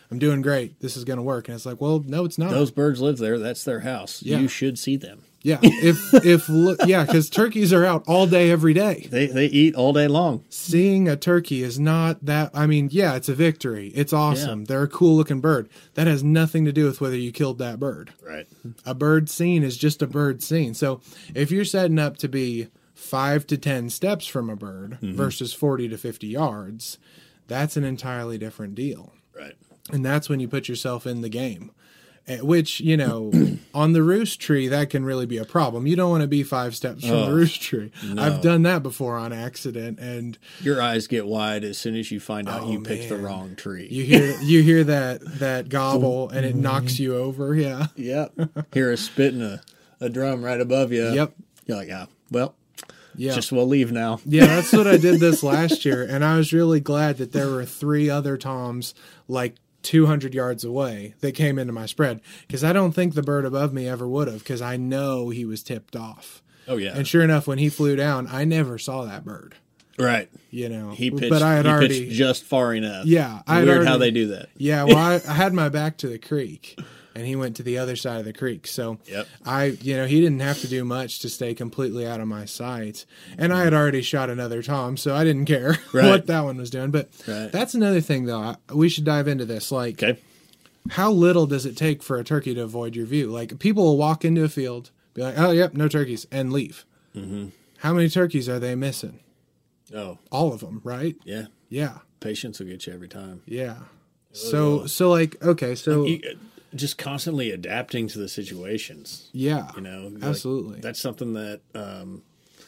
I'm doing great. This is going to work. And it's like, well, no, it's not. Those birds live there. That's their house. Yeah. You should see them. Yeah. If, if, look, yeah, because turkeys are out all day, every day. They they eat all day long. Seeing a turkey is not that, I mean, yeah, it's a victory. It's awesome. Yeah. They're a cool looking bird. That has nothing to do with whether you killed that bird. Right. A bird seen is just a bird seen. So if you're setting up to be five to ten steps from a bird mm-hmm. versus forty to fifty yards, that's an entirely different deal. Right. And that's when you put yourself in the game. Which, you know, on the roost tree, that can really be a problem. You don't want to be five steps from oh, the roost tree. No. I've done that before on accident, and your eyes get wide as soon as you find out oh, you picked man. the wrong tree. You hear you hear that that gobble, and it knocks you over. Yeah. Yep. Hear us spitting a, a drum right above you. Yep. You're like, ah, well, yeah. just we'll leave now. Yeah, that's what I did this last year, and I was really glad that there were three other toms like two hundred yards away that came into my spread, because I don't think the bird above me ever would have, because I know he was tipped off. Oh yeah. And sure enough, when he flew down, I never saw that bird. Right. You know, he pitched, but I had he already pitched just far enough. Yeah, I weird already, how they do that. Yeah, well, I, I had my back to the creek, and he went to the other side of the creek. So yep. I, you know, he didn't have to do much to stay completely out of my sight. And I had already shot another tom, so I didn't care right. what that one was doing. But right. that's another thing, though. I, we should dive into this. Like, okay. how little does it take for a turkey to avoid your view? Like, people will walk into a field, be like, oh, yep, no turkeys, and leave. Mm-hmm. How many turkeys are they missing? Oh. All of them, right? Yeah. Yeah. Patience will get you every time. Yeah. So, so like, okay, so. You, just constantly adapting to the situations. Yeah. You know, absolutely. Like, that's something that, um,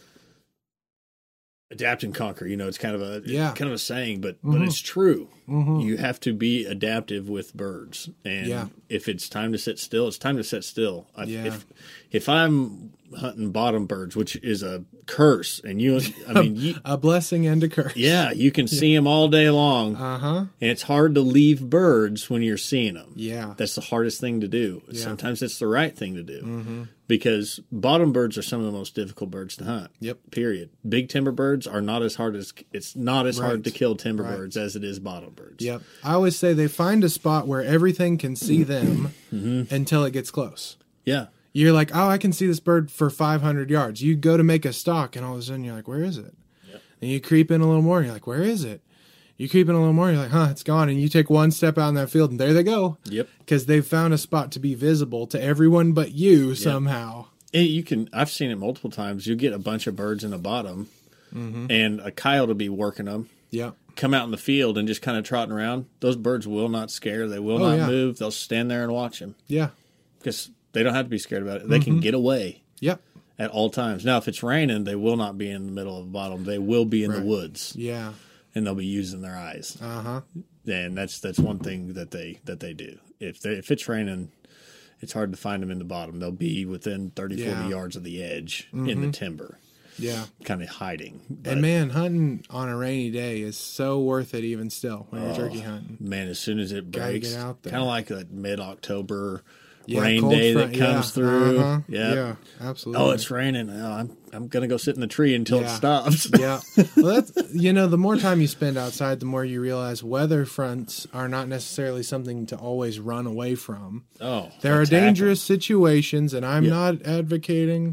adapt and conquer, you know, it's kind of a yeah. kind of a saying, but mm-hmm. but it's true. Mm-hmm. You have to be adaptive with birds, and yeah. if it's time to sit still, it's time to sit still. I, yeah. If if I'm hunting bottom birds, which is a curse, and you, I mean, you, a blessing and a curse. Yeah, you can see them all day long, uh huh, and it's hard to leave birds when you're seeing them. Yeah, that's the hardest thing to do. Yeah. Sometimes it's the right thing to do. Mm-hmm. Because bottom birds are some of the most difficult birds to hunt. Yep. Period. Big timber birds are not as hard as it's not as right. hard to kill timber right. birds as it is bottom birds. Yep. I always say they find a spot where everything can see them mm-hmm. until it gets close. Yeah. You're like, oh, I can see this bird for five hundred yards. You go to make a stalk, and all of a sudden you're like, where is it? Yep. And you creep in a little more, and you're like, where is it? You creep in a little more, you're like, huh, it's gone. And you take one step out in that field, and there they go. Yep. Because they've found a spot to be visible to everyone but you yep. somehow. And you can, I've seen it multiple times. You get a bunch of birds in the bottom, mm-hmm. and a coyote will be working them. Yeah. Come out in the field and just kind of trotting around. Those birds will not scare. They will oh, not yeah. move. They'll stand there and watch them. Yeah. Because they don't have to be scared about it. They mm-hmm. can get away. Yep. At all times. Now, if it's raining, they will not be in the middle of the bottom. They will be in right. the woods. Yeah. And they'll be using their eyes. Uh huh. And that's that's one thing that they that they do. If they, if it's raining, it's hard to find them in the bottom. They'll be within thirty, yeah. forty yards of the edge mm-hmm. in the timber. Yeah. Kind of hiding. But, and man, hunting on a rainy day is so worth it even still when you're oh, turkey hunting. Man, as soon as it breaks, get out there. Kind of like that mid-October yeah, rain day front, that comes yeah. through. Uh-huh. Yep. Yeah, absolutely. Oh, it's raining. Oh, I'm I'm going to go sit in the tree until yeah. it stops. yeah. Well, that's, you know, the more time you spend outside, the more you realize weather fronts are not necessarily something to always run away from. Oh, there are dangerous situations, and I'm yep. not advocating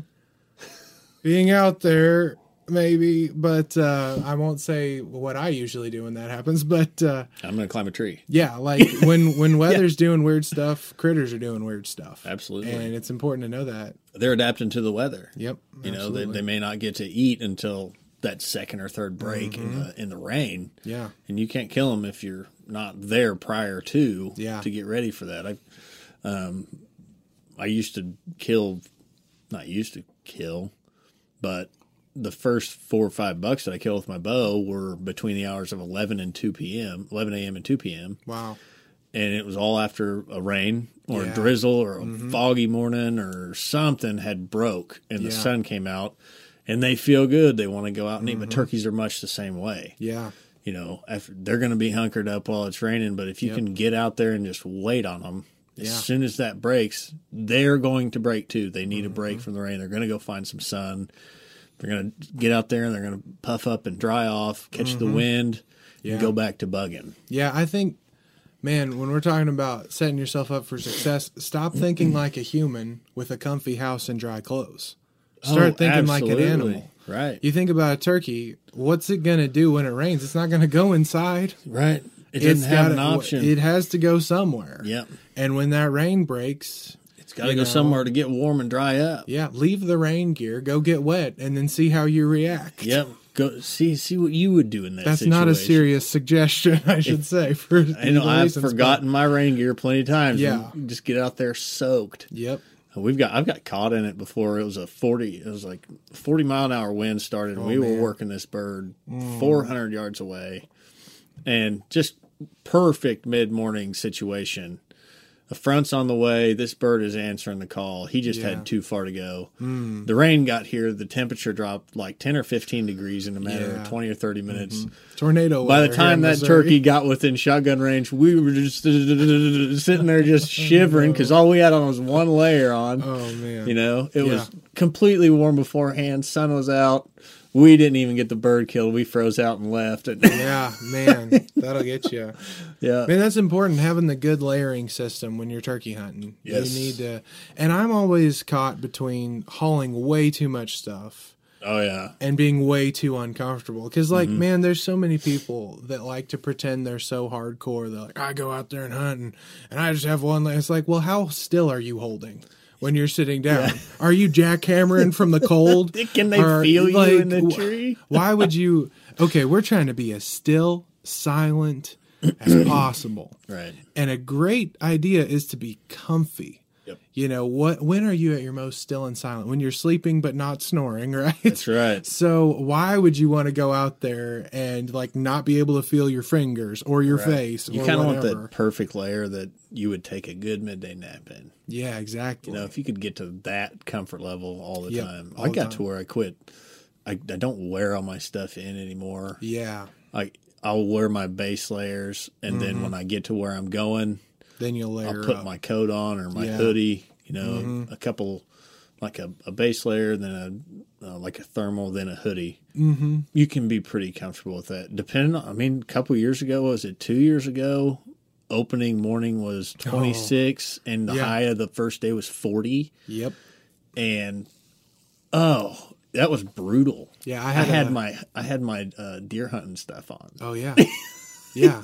being out there, maybe, but uh, I won't say what I usually do when that happens. But uh, I'm going to climb a tree. Yeah, like when when weather's yeah. doing weird stuff, critters are doing weird stuff. Absolutely, and it's important to know that they're adapting to the weather. Yep, you absolutely. know they, they may not get to eat until that second or third break mm-hmm. in the in the rain. Yeah, and you can't kill them if you're not there prior to yeah. to get ready for that. I um I used to kill, not used to kill, but the first four or five bucks that I killed with my bow were between the hours of eleven and two p.m., eleven a.m. and two p.m. Wow. And it was all after a rain or yeah. a drizzle or a mm-hmm. foggy morning or something had broke and the yeah. sun came out and they feel good. They want to go out and mm-hmm. eat. But turkeys are much the same way. Yeah. You know, after, they're going to be hunkered up while it's raining. But if you yep. can get out there and just wait on them, as yeah. soon as that breaks, they're going to break too. They need mm-hmm. a break from the rain. They're going to go find some sun. They're going to get out there and they're going to puff up and dry off, catch mm-hmm. the wind, yeah. and go back to bugging. Yeah, I think Man, when we're talking about setting yourself up for success, stop thinking like a human with a comfy house and dry clothes. Start Oh, thinking like an absolutely. animal. Right. You think about a turkey, what's it going to do when it rains? It's not going to go inside. Right. It It's doesn't have gotta- an option. It has to go somewhere. Yep. And when that rain breaks, It's got to you go know, somewhere to get warm and dry up. yeah, leave the rain gear, go get wet, and then see how you react. Yep. Go see see what you would do in that That's situation. not a serious suggestion, I should say. For I know legal I've reasons, but- forgotten my rain gear plenty of times. Yeah. You just get out there soaked. Yep. We've got I've got caught in it before. It was a forty. It was like forty mile an hour wind started, and Oh, we were man. working this bird four hundred yards away, and just perfect mid morning situation. The front's on the way. This bird is answering the call. He just Yeah. had too far to go. Mm. The rain got here. The temperature dropped like ten or fifteen degrees in a matter Yeah. of twenty or thirty minutes. Tornado. By the weather here time in that Missouri. turkey got within shotgun range, we were just sitting there just shivering because all we had on was one layer on. Oh man. You know, it was Yeah. completely warm beforehand. Sun was out. We didn't even get the bird killed. We froze out and left. Yeah, man, that'll get you. Yeah. Man, that's important, having the good layering system when you're turkey hunting. Yes. You need to, and I'm always caught between hauling way too much stuff Oh yeah. and being way too uncomfortable. Because, like, Mm-hmm. man, there's so many people that like to pretend they're so hardcore. They're like, I go out there and hunt, and, and I just have one leg. It's like, well, how still are you holding when you're sitting down? Are you jackhammering from the cold? Can they Or, feel you like, in the wh- tree? Why would you? Okay, we're trying to be as still, silent as possible. Right. And a great idea is to be comfy. Yep. You know, what when are you at your most still and silent? When you're sleeping but not snoring, right? That's right. So why would you want to go out there and like not be able to feel your fingers or your face You or kind of want whatever? that perfect layer that you would take a good midday nap in. Yeah, exactly. You know, if you could get to that comfort level all the Yep, time. all I the got time. to where I quit. I, I don't wear all my stuff in anymore. Yeah. I I'll wear my base layers, and then when I get to where I'm going, Then you'll layer I'll put up. my coat on or my Yeah. hoodie. You know, a couple like a, a base layer, then a uh, like a thermal, then a hoodie. Mm-hmm. You can be pretty comfortable with that. Depending on, I mean, a couple years ago, was it two years ago? Opening morning was twenty-six, and the Yeah. high of the first day was forty. Yep. And oh, that was brutal. Yeah, I I had, had a- my I had my uh, deer hunting stuff on. Oh yeah. Yeah.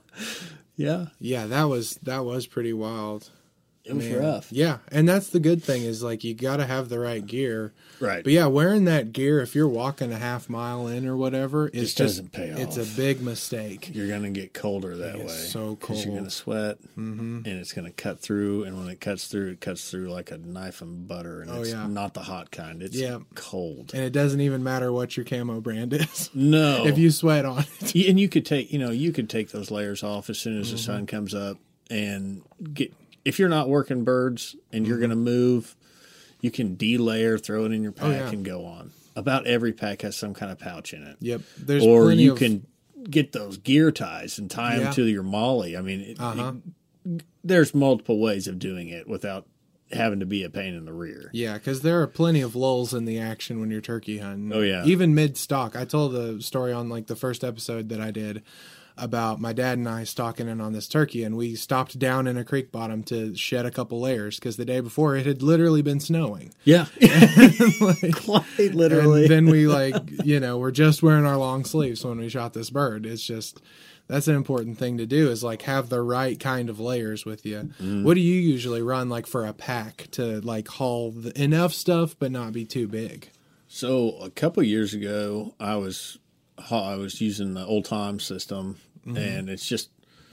Yeah, Yeah, that was that was pretty wild. it was Man. rough. Yeah, and that's the good thing is like you got to have the right gear. Right. But yeah, wearing that gear if you're walking a half mile in or whatever, it's Just just doesn't pay it's off. a big mistake. You're going to get colder that It way. gets so 'cause You're cold. going to sweat, mm-hmm. and it's going to cut through. And when it cuts through, it cuts through like a knife and butter. And Oh, it's yeah. not the hot kind. It's Yeah. cold. And it doesn't even matter what your camo brand is. No. If you sweat on it. Y- and you could take, you know, you could take those layers off as soon as Mm-hmm. the sun comes up and get, if you're not working birds and you're going to move, you can delayer, throw it in your pack Mm-hmm. Oh, yeah. and go on. About every pack has some kind of pouch in it. Yep. There's or plenty you of, can get those gear ties and tie Yeah. them to your molly. I mean, it, Uh-huh. it- there's multiple ways of doing it without having to be a pain in the rear. Yeah, because there are plenty of lulls in the action when you're turkey hunting. Oh, yeah. Even mid stalk. I told the story on like the first episode that I did about my dad and I stalking in on this turkey, and we stopped down in a creek bottom to shed a couple layers because the day before it had literally been snowing. Yeah, Like, quite literally. And then we like, you know, we're just wearing our long sleeves when we shot this bird. It's just, that's an important thing to do is like have the right kind of layers with you. Mm. What do you usually run like for a pack to like haul the, enough stuff but not be too big? So a couple years ago, I was I was using the old time system, Mm-hmm. and it's just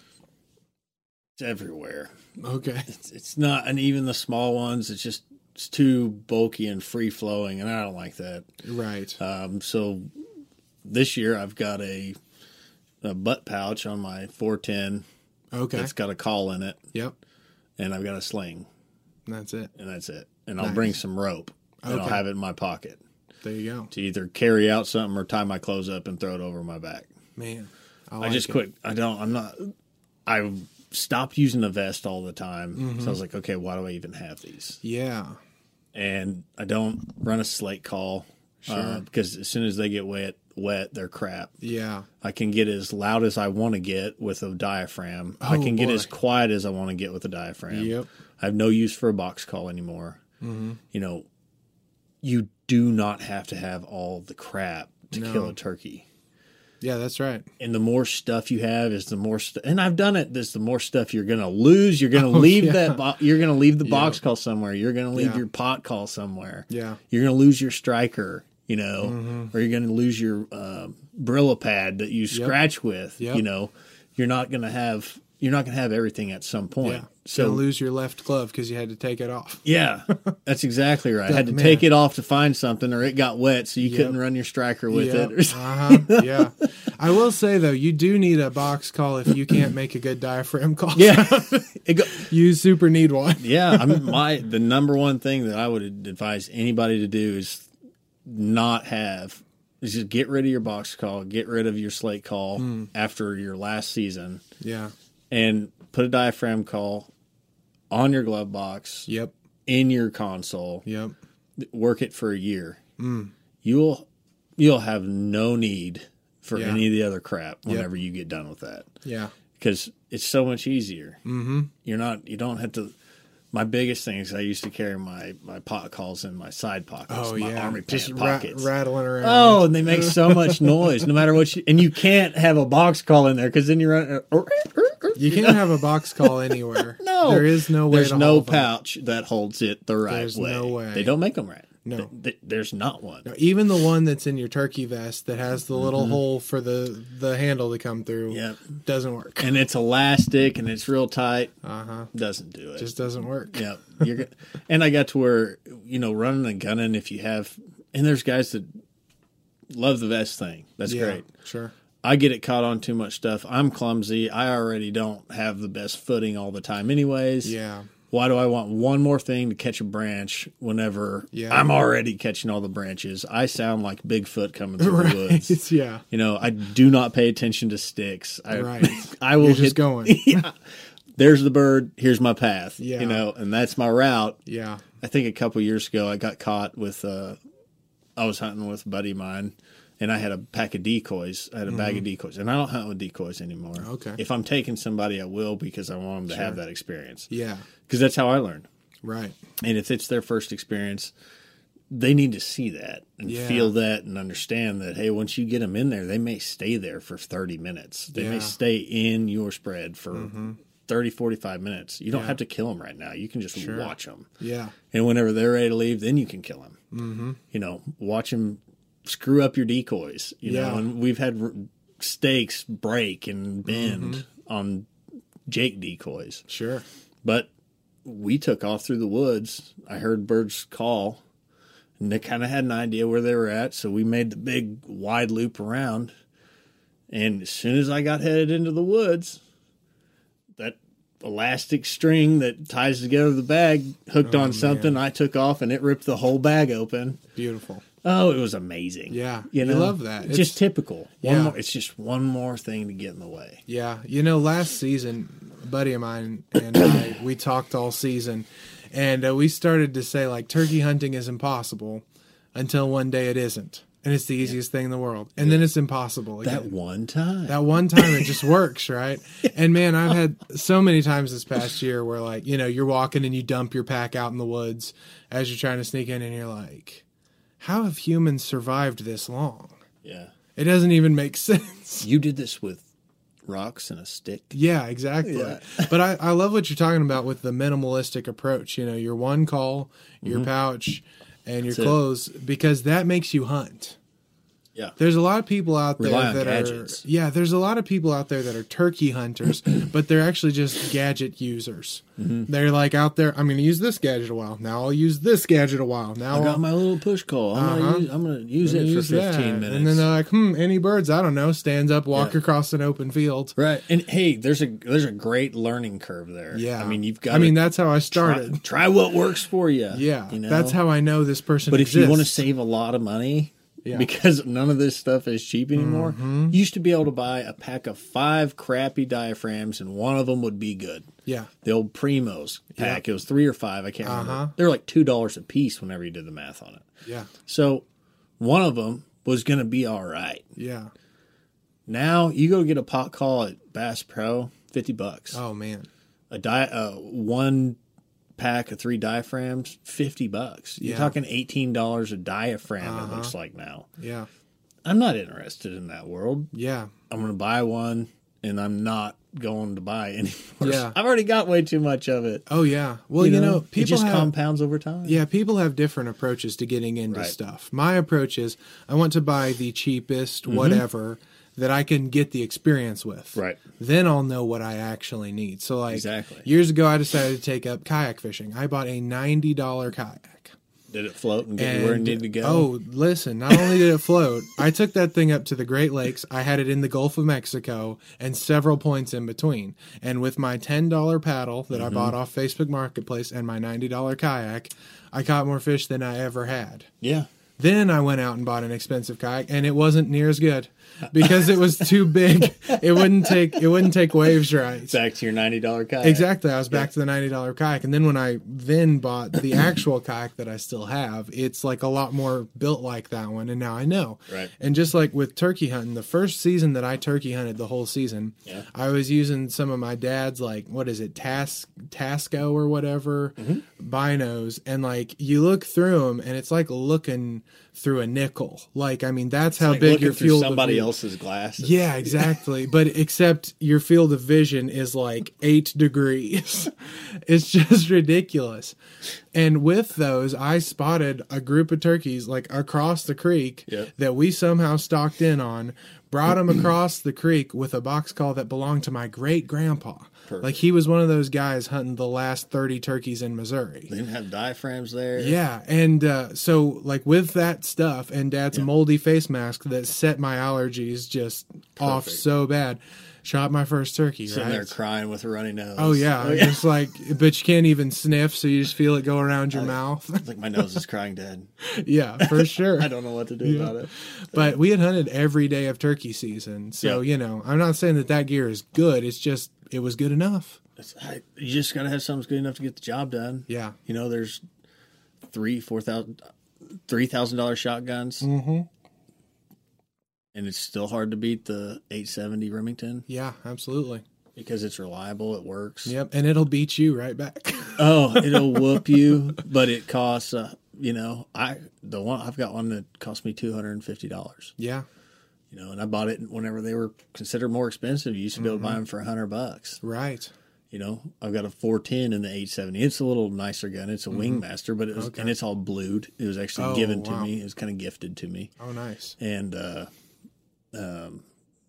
it's everywhere. Okay. It's, it's not, and even the small ones, it's just it's too bulky and free flowing, and I don't like that. Right. Um, so this year I've got a a butt pouch on my four ten Okay. that's got a call in it, Yep. and I've got a sling, That's it. and that's it. And I'll Nice. bring some rope, and I'll Okay. have it in my pocket There you go. to either carry out something or tie my clothes up and throw it over my back. Man. I, I like just it. quit. I don't. I'm not. I stopped using the vest all the time. Mm-hmm. So I was like, okay, why do I even have these? Yeah. And I don't run a slate call. Sure. Uh, because as soon as they get wet, wet, they're crap. Yeah. I can get as loud as I want to get with a diaphragm. I Oh, can get boy. as quiet as I want to get with a diaphragm. Yep. I have no use for a box call anymore. Mm-hmm. You know, you do not have to have all the crap to No. kill a turkey. Yeah, that's right. And the more stuff you have is the more stuff. And I've done it. This the more stuff you're going to lose. You're going to Oh, leave yeah. that. Bo- you're going to leave the Yeah. box call somewhere. You're going to leave Yeah. your pot call somewhere. Yeah. You're going to lose your striker. You know, Mm-hmm. or you're going to lose your uh, Brillo pad that you scratch with. Yep. You know, you're not going to have. You're not going to have everything at some point. Yeah. So So lose your left glove because you had to take it off. yeah, that's exactly right. I had to Man. take it off to find something, or it got wet, so you Yep. couldn't run your striker with Yep. it. uh-huh. Yeah. I will say though, you do need a box call if you can't make a good diaphragm call. Yeah, it go, You super need one. yeah. I mean, my the number one thing that I would advise anybody to do is not have is just get rid of your box call, get rid of your slate call Hmm. after your last season, Yeah. and put a diaphragm call on your glove box Yep. in your console. Yep. Work it for a year. Mm. You'll you'll have no need for Yeah. any of the other crap whenever you get done with that, Yeah. because it's so much easier. Mm-hmm. You're not you don't have to. My biggest thing is I used to carry my, my pot calls in my side pockets, Oh my yeah. army pant Just ra- pockets. rattling around. Oh, and they make so much noise, no matter what you. And you can't have a box call in there because then you're running. You can't have a box call anywhere. No, There is no way There's to no hold them. pouch that holds it the right There's way. no way. They don't make them right. No. Th- th- there's not one. No, even the one that's in your turkey vest that has the little hole for the, the handle to come through Yep. doesn't work. And it's elastic and it's real tight. Uh-huh. Doesn't do it. Just doesn't work. Yeah, you're good. And I got to where, you know, running and gunning, if you have, and there's guys that love the vest thing. That's Yeah, great. Sure. I get it caught on too much stuff. I'm clumsy. I already don't have the best footing all the time, anyways. Yeah. Why do I want one more thing to catch a branch whenever Yeah. I'm already catching all the branches? I sound like Bigfoot coming through Right. the woods. Yeah. You know, I do not pay attention to sticks. I, Right. I will You're just hit, going. Yeah. There's the bird. Here's my path. Yeah. You know, and that's my route. Yeah. I think a couple years ago I got caught with. Uh, I was hunting with a buddy of mine, and I had a pack of decoys. I had a bag of decoys, and I don't hunt with decoys anymore. Mm-hmm. Okay. If I'm taking somebody, I will because I want them to Sure. have that experience. Yeah. Because that's how I learned. Right. And if it's their first experience, they need to see that and Yeah. feel that and understand that, hey, once you get them in there, they may stay there for thirty minutes. They Yeah. may stay in your spread for Mm-hmm. thirty, forty-five minutes. You don't Yeah. have to kill them right now. You can just Sure. watch them. Yeah. And whenever they're ready to leave, then you can kill them. Mm-hmm. You know, watch them screw up your decoys. You Yeah. know, and we've had r- stakes break and bend Mm-hmm. on Jake decoys. Sure. But we took off through the woods. I heard birds call, and they kind of had an idea where they were at, so we made the big wide loop around. And as soon as I got headed into the woods, that elastic string that ties together the bag hooked Oh, on something. I took off, and it ripped the whole bag open. Beautiful. Oh, it was amazing. Yeah. you You know, love that. It's It's- just typical. One Yeah. more, it's just one more thing to get in the way. Yeah. You know, last season, a buddy of mine and I, we talked all season, and uh, we started to say, like, turkey hunting is impossible until one day it isn't. And it's the easiest thing in the world. And then it's impossible again. That one time. That one time it just works, right? And man, I've had so many times this past year where, like, you know, you're walking and you dump your pack out in the woods as you're trying to sneak in, and you're like, how have humans survived this long? yeah. It doesn't even make sense. You did this with rocks and a stick. Yeah, exactly. Yeah. But I, I love what you're talking about with the minimalistic approach. You know, your one call, your pouch, and your That's it. clothes, because that makes you hunt. Yeah. There's a lot of people out there Rely on that gadgets. are yeah. There's a lot of people out there that are turkey hunters, but they're actually just gadget users. Mm-hmm. They're like out there. I'm going to use this gadget a while. Now I'll use this gadget a while. Now I I'll got my little push call. I'm Uh-huh. gonna use, I'm gonna use I'm it gonna for use that. fifteen minutes. And then they're like, hmm, any birds? I don't know. Stands up, walk Yeah. across an open field. right. And hey, there's a there's a great learning curve there. Yeah. I mean, you've got. I mean, to that's how I try, started. try what works for you. Yeah, You know? that's how I know this person. But if you want to exists. save a lot of money, Yeah. because none of this stuff is cheap anymore, Mm-hmm. you used to be able to buy a pack of five crappy diaphragms, and one of them would be good. yeah, The old Primos pack. It was three or five. I can't Uh-huh. remember. They're like two dollars a piece whenever you did the math on it. yeah, So one of them was going to be all right. Yeah. Now you go get a pot call at Bass Pro, fifty bucks. Oh man. A di- uh, one pack of three diaphragms, fifty bucks. You're Yeah. talking eighteen dollars a diaphragm. Uh-huh. It looks like now. Yeah. I'm not interested in that world. Yeah. I'm going to buy one, and I'm not going to buy anymore. Yeah. I've already got way too much of it. Oh yeah. Well, you, know, people it just have, compounds over time. Yeah, people have different approaches to getting into Right. stuff. My approach is I want to buy the cheapest Mm-hmm. whatever that I can get the experience with. Right. Then I'll know what I actually need. So like Exactly. years ago I decided to take up kayak fishing. I bought a ninety dollars kayak. Did it float and get you where it needed to go? Oh, listen, not only did it float, I took that thing up to the Great Lakes. I had it in the Gulf of Mexico and several points in between. And with my ten dollars paddle that I bought off Facebook Marketplace and my ninety dollars kayak, I caught more fish than I ever had. Yeah. Then I went out and bought an expensive kayak, and it wasn't near as good because it was too big. It wouldn't take it wouldn't take waves right. Back to your ninety dollars kayak. Exactly. I was back to the ninety dollars kayak. And then when I then bought the actual kayak that I still have, it's like a lot more built like that one. And now I know. Right. And just like with turkey hunting, the first season that I turkey hunted the whole season, Yeah. I was using some of my dad's, like, what is it, Tas- Tasco or whatever, Mm-hmm. binos. And like you look through them and it's like looking through a nickel. Like, I mean, that's how Like big looking your through field of somebody view- else's glasses. Yeah, exactly. But except your field of vision is like eight degrees. It's just ridiculous. And with those, I spotted a group of turkeys like across the creek Yep. that we somehow stalked in on, brought them across the creek with a box call that belonged to my great grandpa. Perfect. Like he was one of those guys hunting the last thirty turkeys in Missouri. They didn't have diaphragms there. Yeah, and uh, so like with that stuff and Dad's moldy face mask that set my allergies just off Perfect. so bad, shot my first turkey. Sitting right? there crying with a runny nose. Oh yeah, just like, but you can't even sniff, so you just feel it go around your mouth. It's like my nose is crying dead. Yeah, for sure. I don't know what to do about it. But we had hunted every day of turkey season, so Yeah. you know, I'm not saying that that gear is good. It's just it was good enough. It's, I, you just got to have something good enough to get the job done. Yeah. You know, there's three, four thousand, three thousand dollar shotguns, Mm-hmm. and it's still hard to beat the eight seventy Remington Yeah, absolutely. because it's reliable. It works. Yep, and it'll beat you right back. Oh, it'll whoop you, but it costs. Uh, you know, I the one I've got one that cost me two hundred and fifty dollars. Yeah, You know, and I bought it whenever they were considered more expensive. You used to be able to buy them for a hundred bucks. right. You know, I've got a four ten in the eight seventy. It's a little nicer gun. It's a Wingmaster, but it was Okay. and it's all blued. It was actually Oh, given to wow. me. It was kind of gifted to me, Oh, nice. and uh, um,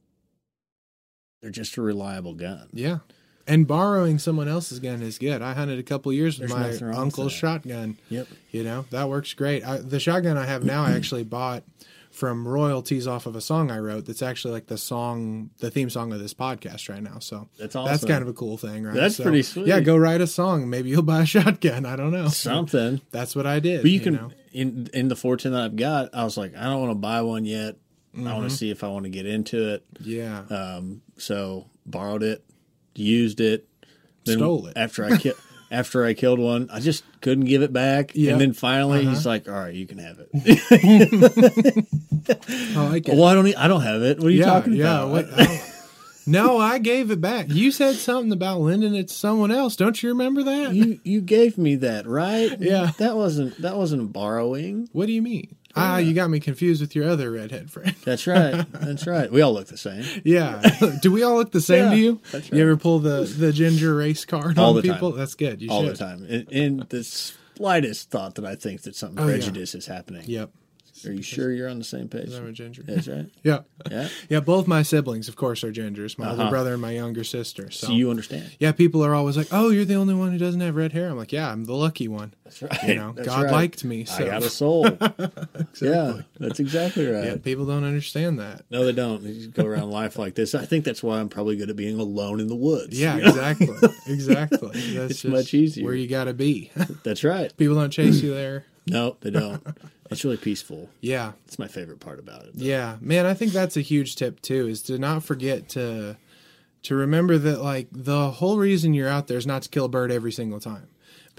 they're just a reliable gun. Yeah. And borrowing someone else's gun is good. I hunted a couple years with There's my nothing wrong with uncle's that. shotgun. Yep. You know, that works great. I, the shotgun I have now, I actually bought from royalties off of a song I wrote. That's actually like the song, the theme song of this podcast right now. So That's that's awesome. kind of a cool thing, right? That's So, pretty sweet. Yeah, go write a song. Maybe you'll buy a shotgun. I don't know. Something. That's what I did. But you can know? in in the four ten that I've got. I was like, I don't want to buy one yet. I Mm-hmm. want to see if I want to get into it. Yeah. Um, so borrowed it, used it, then Stole it. after I ki- after I killed one. I just couldn't give it back, Yep. and then finally Uh-huh. he's like, "All right, you can have it." I like it. well, I don't. Need, I don't have it. What are you yeah, talking yeah. about? What, oh. No, I gave it back. You said something about lending it to someone else. Don't you remember that? you you gave me that, right? Yeah. That wasn't that wasn't borrowing. What do you mean? Ah, you got me confused with your other redhead friend. That's right. That's right. We all look the same. Yeah. Do we all look the same Yeah, to you? that's You right. ever pull the, the ginger race card All on the people? time. That's good. You all should. the time. And, and the slightest thought that I think that something Oh, yeah. prejudice is happening. Yep. Are you sure you're on the same page? I'm a ginger. That's right. Yeah. Yeah. Yeah, both my siblings, of course, are gingers. My older Uh-huh. brother and my younger sister. So, So you understand. yeah, people are always like, "Oh, you're the only one who doesn't have red hair." I'm like, "Yeah, I'm the lucky one." That's right. You know, That's God right. liked me. So I got a soul. Yeah, that's exactly right. yeah, people don't understand that. No, they don't. They just go around life like this. I think that's why I'm probably good at being alone in the woods. Yeah, you know? exactly. Exactly. That's It's just much easier. where you got to be. That's right. People don't chase you there. No, they don't. It's really peaceful. Yeah. It's my favorite part about it. Yeah, man, I think that's a huge tip too, is to not forget to to remember that like the whole reason you're out there is not to kill a bird every single time.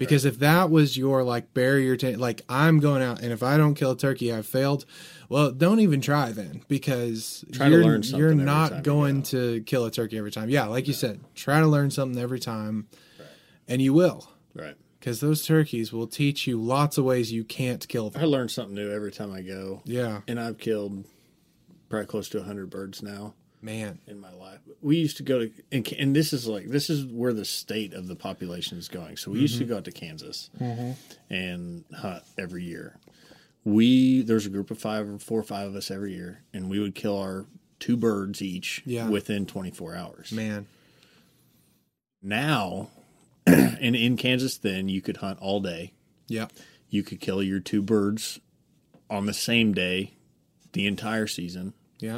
Because if that was your like barrier to like I'm going out and if I don't kill a turkey, I've failed. Well, don't even try then because Try to you're learn something you're every not time you going go. to kill a turkey every time. Yeah, like you said, try to learn something every time, Right. and you will. Right. Because those turkeys will teach you lots of ways you can't kill I them. learn something new every time I go. Yeah, And I've killed probably close to one hundred birds now man. in my life. We used to go to, and, and this is like, this is where the state of the population is going. So we used to go out to Kansas and hunt every year. We, there's a group of five or four or five of us every year, and we would kill our two birds each Yeah. within twenty-four hours. Man. Now, and in Kansas then, you could hunt all day. Yeah. You could kill your two birds on the same day the entire season. Yeah.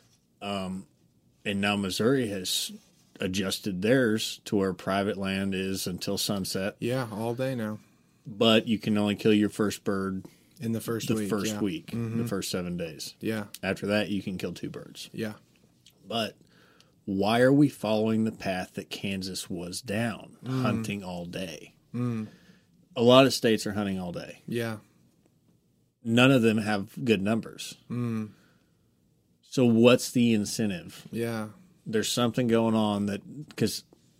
And now Missouri has adjusted theirs to where private land is until sunset, Yeah. All day now. but you can only kill your first bird In the first the week. first yeah. week, the first seven days. Yeah. After that, you can kill two birds. Yeah. But why are we following the path that Kansas was down, hunting all day? A lot of states are hunting all day. Yeah. None of them have good numbers. So what's the incentive? Yeah. There's something going on that, because,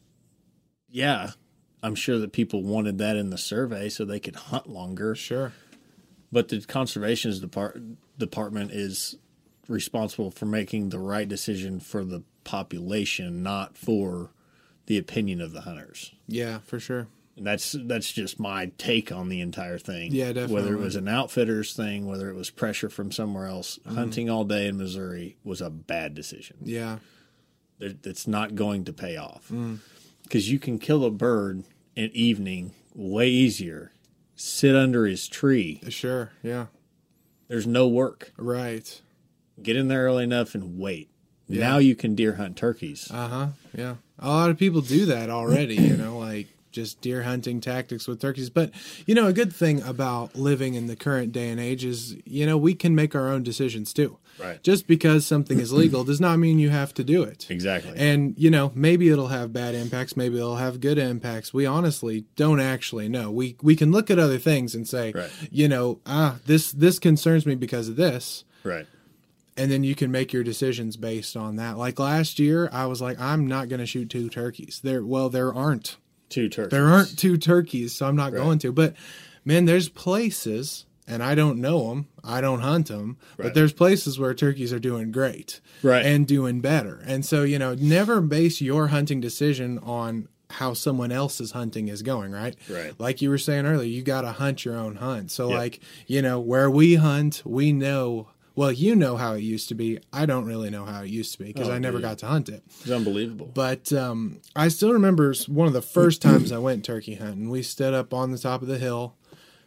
yeah, I'm sure that people wanted that in the survey so they could hunt longer. Sure. But the conservation depart- department is responsible for making the right decision for the population, not for the opinion of the hunters. Yeah, for sure. And that's that's just my take on the entire thing. Yeah, definitely. Whether it was an outfitter's thing, whether it was pressure from somewhere else, Mm-hmm. hunting all day in Missouri was a bad decision. Yeah. It- It's not going to pay off. Mm. Because you can kill a bird in evening way easier. Sit under his tree. Sure. Yeah. There's no work. Right. Get in there early enough and wait. Yeah. Now you can deer hunt turkeys. Uh huh. Yeah. A lot of people do that already, you know, like just deer hunting tactics with turkeys. But, you know, a good thing about living in the current day and age is, you know, we can make our own decisions too. Right. Just because something is legal does not mean you have to do it. Exactly. And, you know, maybe it'll have bad impacts. Maybe it'll have good impacts. We honestly don't actually know. We we can look at other things and say, Right. you know, ah, this this concerns me because of this. Right. And then you can make your decisions based on that. Like last year, I was like, I'm not going to shoot two turkeys. There, well, there aren't. Two turkeys. There aren't two turkeys, so I'm not Right. going to. But man, there's places, and I don't know them. I don't hunt them. But Right. there's places where turkeys are doing great, Right. and doing better. And so, you know, never base your hunting decision on how someone else's hunting is going, right? Right. Like you were saying earlier, you got to hunt your own hunt. So, Yep. like, you know, where we hunt, we know. Well, you know how it used to be. I don't really know how it used to be because Oh, I never dude. got to hunt it. It's unbelievable. But um, I still remember s- one of the first times I went turkey hunting. We stood up on the top of the hill,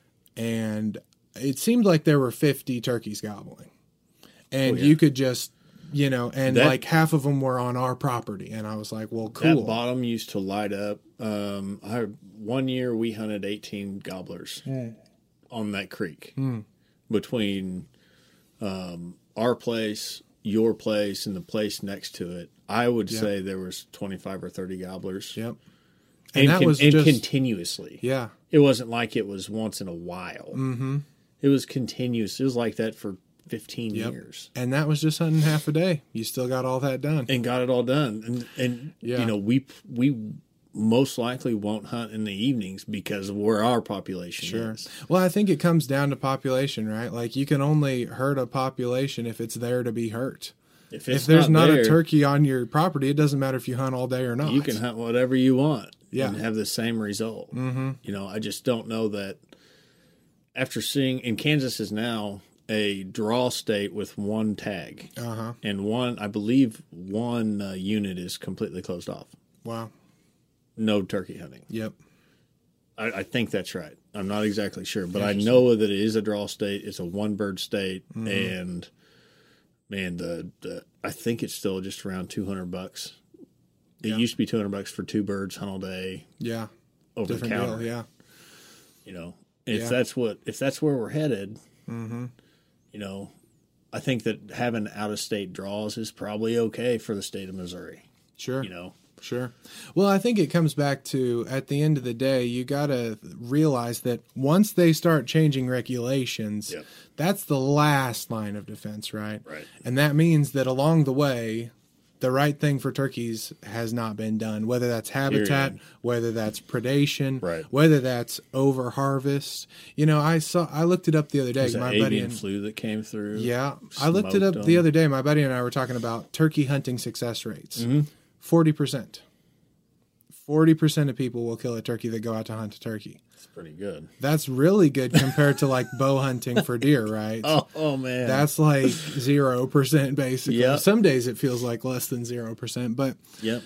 and it seemed like there were fifty turkeys gobbling. And Oh, yeah. you could just, you know, and That- like half of them were on our property. And I was like, well, That cool. bottom used to light up. Um, I one year we hunted eighteen gobblers on that creek between um, our place, your place, and the place next to it. I would Yeah. say there was twenty-five or thirty gobblers. Yep. And, And that con- was and just- continuously. Yeah. It wasn't like it was once in a while. Mm-hmm. It was continuous. It was like that for fifteen Yep. years. And that was just hunting half a day. You still got all that done. And got it all done. And and Yeah. you know, we we most likely won't hunt in the evenings because of where our population Sure. is. Well, I think it comes down to population, right? Like you can only hurt a population if it's there to be hurt. If, it's If there's not, there, a turkey on your property, it doesn't matter if you hunt all day or not. you can hunt whatever you want Yeah. and have the same result. Mm-hmm. You know, I just don't know that after seeing, and Kansas is now a draw state with one tag. Uh-huh. And one, I believe one uh, unit is completely closed off. Wow. No turkey hunting. Yep. I, I think that's right. I'm not exactly sure, but I know that it is a draw state. It's a one bird state, Mm-hmm. and man, the, the I think it's still just around two hundred bucks. It Yeah. used to be two hundred bucks for two birds, hunt all day, Yeah. over Different the counter. deal. Yeah. You know, if Yeah. that's what if that's where we're headed, Mm-hmm. you know, I think that having out of state draws is probably okay for the state of Missouri. Sure. You know, Sure. Well, I think it comes back to, at the end of the day, you got to realize that once they start changing regulations, Yep. that's the last line of defense, right? Right. And that means that along the way, the right thing for turkeys has not been done, whether that's habitat, Period. whether that's predation, Right. whether that's over harvest. You know, I saw, I looked it up the other day. Was that My buddy avian and flu that came through? yeah, I looked it up smoked the them? other day. My buddy and I were talking about turkey hunting success rates. Mm-hmm. forty percent. forty percent of people will kill a turkey that go out to hunt a turkey. It's pretty good. That's really good compared to like bow hunting for deer, right? Oh, oh man. That's like zero percent basically. Yep. Some days it feels like less than zero percent. But Yep.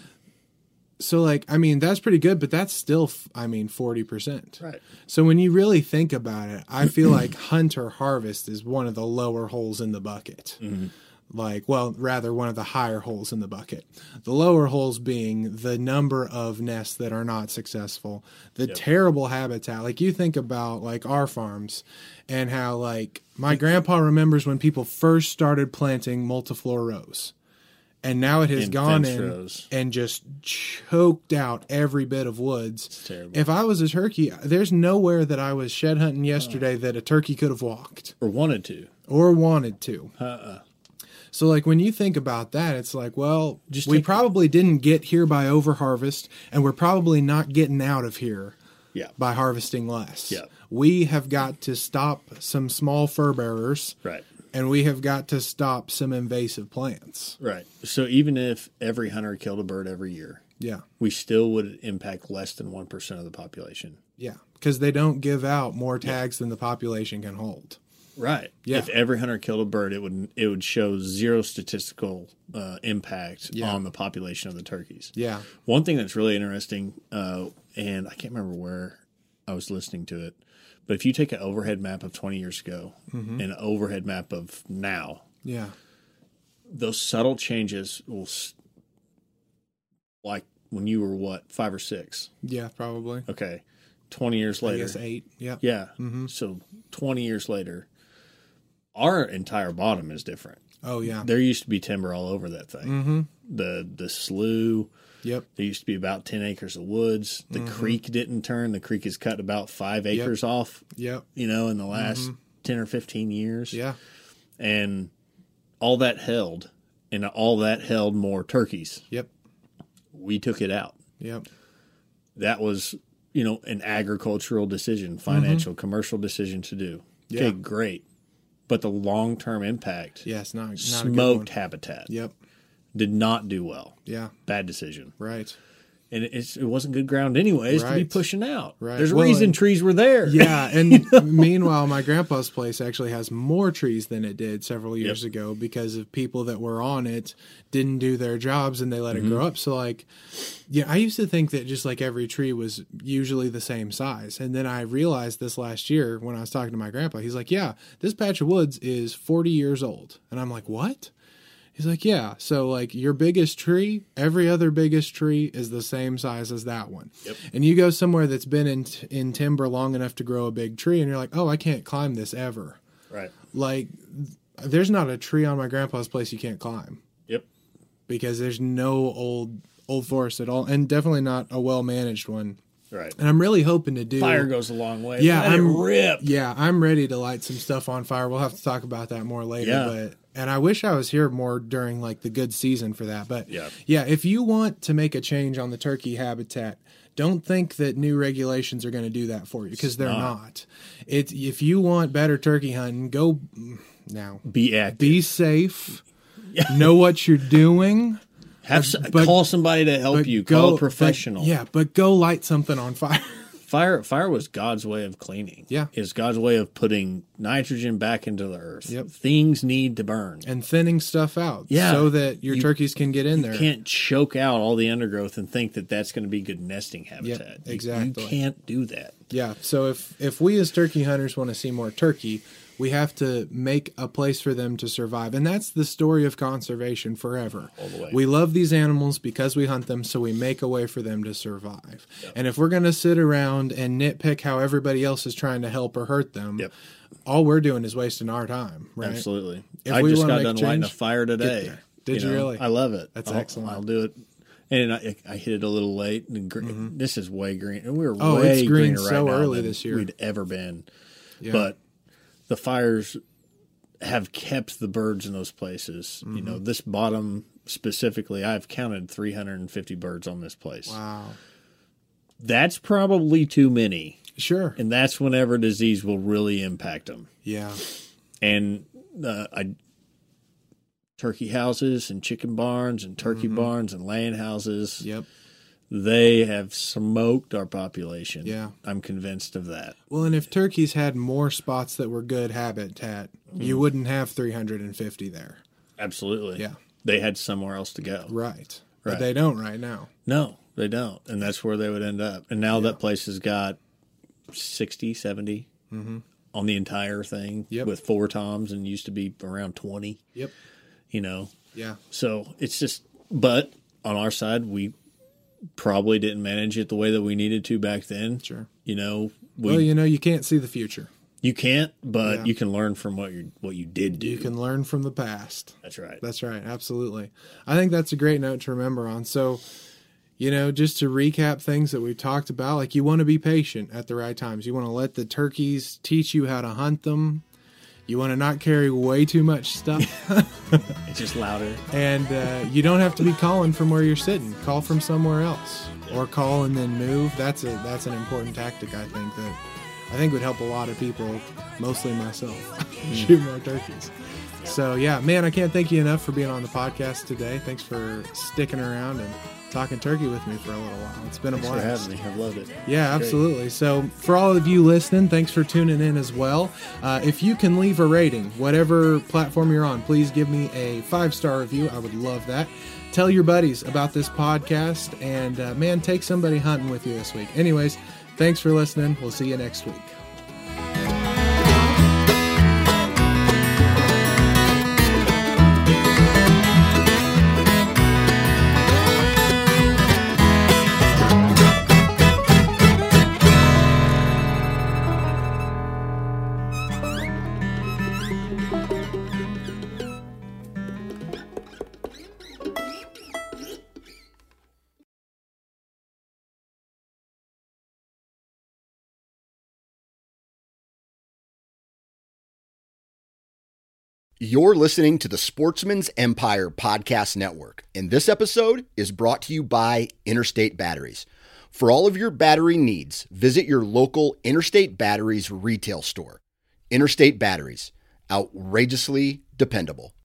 so like, I mean, that's pretty good, but that's still, I mean, forty percent. Right. So when you really think about it, I feel like hunt or harvest is one of the lower holes in the bucket. Mm-hmm. Like, well, rather one of the higher holes in the bucket. The lower holes being the number of nests that are not successful, the Yep. terrible habitat. Like you think about like our farms and how like my grandpa remembers when people first started planting multiflora rows. And now it has And gone fence in rows. and just choked out every bit of woods. It's terrible. If I was a turkey, there's nowhere that I was shed hunting yesterday that a turkey could have walked Or wanted to. or wanted to. Uh-uh. So, like, when you think about that, it's like, well, Just we take- probably didn't get here by overharvest, and we're probably not getting out of here Yeah. by harvesting less. Yeah. We have got to stop some small fur bearers, Right. and we have got to stop some invasive plants. Right. So even if every hunter killed a bird every year, Yeah. we still would impact less than one percent of the population. Yeah. Because they don't give out more tags than the population can hold. Right. Yeah. If every hunter killed a bird, it would it would show zero statistical uh, impact Yeah. on the population of the turkeys. Yeah. One thing that's really interesting, uh, and I can't remember where I was listening to it, but if you take an overhead map of twenty years ago Mm-hmm. and an overhead map of now, Yeah. those subtle changes will, s- like when you were what, five or six? Yeah, probably. Okay. twenty years I later. guess eight. Yeah. Yeah. Mm-hmm. So twenty years later, our entire bottom is different. Oh, yeah. There used to be timber all over that thing. Mm-hmm. The the slough. Yep. There used to be about ten acres of woods. The Mm-hmm. creek didn't turn. The creek has cut about five acres off, Yep. you know, in the last ten or fifteen years. Mm-hmm. Yeah. And all that held, and all that held more turkeys. Yep. We took it out. Yep. That was, you know, an agricultural decision, financial, commercial decision to do. Mm-hmm. Yeah. Okay, great. But the long-term impact, Yeah, it's not, not a good smoked one. habitat, Yep. did not do well. Yeah. Bad decision. Right. And it's, it wasn't good ground anyways to be Right. pushing out. Right. There's a Well, reason and- trees were there. Yeah, and meanwhile, my grandpa's place actually has more trees than it did several years Yep. ago because of people that were on it didn't do their jobs and they let Mm-hmm. it grow up. So, like, yeah, I used to think that just like every tree was usually the same size. And then I realized this last year when I was talking to my grandpa, he's like, yeah, this patch of woods is forty years old. And I'm like, what? He's like, yeah. So, like, your biggest tree, every other biggest tree is the same size as that one. Yep. And you go somewhere that's been in in timber long enough to grow a big tree, and you're like, oh, I can't climb this ever. Right. Like, there's not a tree on my grandpa's place you can't climb Yep. because there's no old old forest at all, and definitely not a well managed one. Right. And I'm really hoping to do Fire goes a long way. Yeah, Let I'm it rip. Yeah, I'm ready to light some stuff on fire. We'll have to talk about that more later. Yeah. But and I wish I was here more during like the good season for that. But Yeah. yeah, if you want to make a change on the turkey habitat, don't think that new regulations are going to do that for you because they're not. not. It's if you want better turkey hunting, go now. Be active. Be safe. Know what you're doing. Have s but- call somebody to help but you. go- Call a professional. but- yeah, but go light something on fire. Fire fire was God's way of cleaning. Yeah. It's God's way of putting nitrogen back into the earth. Yep. Things need to burn. And thinning stuff out Yeah. so that your You- turkeys can get in there. You can't choke out all the undergrowth and think that that's going to be good nesting habitat. You- exactly. You can't do that. Yeah, so if if we as turkey hunters want to see more turkey, we have to make a place for them to survive. And that's the story of conservation forever. All the way. We love these animals because we hunt them, so we make a way for them to survive. And if we're going to sit around and nitpick how everybody else is trying to help or hurt them, Yep. all we're doing is wasting our time, right? Absolutely. If I we just wanna got make done a lighting a change, fire today. there. Did you know, really? I love it. That's I'll- excellent. I'll do it. And I, I hit it a little late. And gr- Mhm. This is way green. And we were Oh, way it's green greener so right now early than this year. we'd ever been. Yeah. But the fires have kept the birds in those places. You know, this bottom specifically, I've counted three hundred fifty birds on this place. Wow. That's probably too many. Sure. And that's whenever disease will really impact them. Yeah. And uh, I, turkey houses and chicken barns and turkey barns and laying houses, Yep. they have smoked our population. Yeah. I'm convinced of that. Well, and if turkeys had more spots that were good habitat, you wouldn't have three hundred fifty there. Absolutely. Yeah. They had somewhere else to go. Right. But Right. they don't right now. No, they don't. And that's where they would end up. And now that place has got sixty, seventy on the entire thing Yep. with four toms, and used to be around twenty, Yep. you know. Yeah. So it's just, but on our side, we probably didn't manage it the way that we needed to back then. Sure. You know, we, Well, you know, you can't see the future. you can't, but Yeah. you can learn from what you what you did do. You can learn from the past. That's right. That's right. Absolutely. I think that's a great note to remember on. So, you know, just to recap things that we've talked about, like you want to be patient at the right times. You want to let the turkeys teach you how to hunt them. You want to not carry way too much stuff. It's just louder. And uh, you don't have to be calling from where you're sitting. Call from somewhere else, or call and then move. That's a that's an important tactic. I think that I think would help a lot of people, mostly myself, shoot more turkeys. So yeah, man, I can't thank you enough for being on the podcast today. Thanks for sticking around and talking turkey with me for a little while. It's been a Thanks for blast. having me. I've loved it. Yeah, Great. absolutely. So for all of you listening, thanks for tuning in as well. Uh, if you can leave a rating, whatever platform you're on, please give me a five-star review. I would love that. Tell your buddies about this podcast, and uh, man, take somebody hunting with you this week. Anyways, thanks for listening. We'll see you next week. You're listening to the Sportsman's Empire Podcast Network, and this episode is brought to you by Interstate Batteries. For all of your battery needs, visit your local Interstate Batteries retail store. Interstate Batteries, outrageously dependable.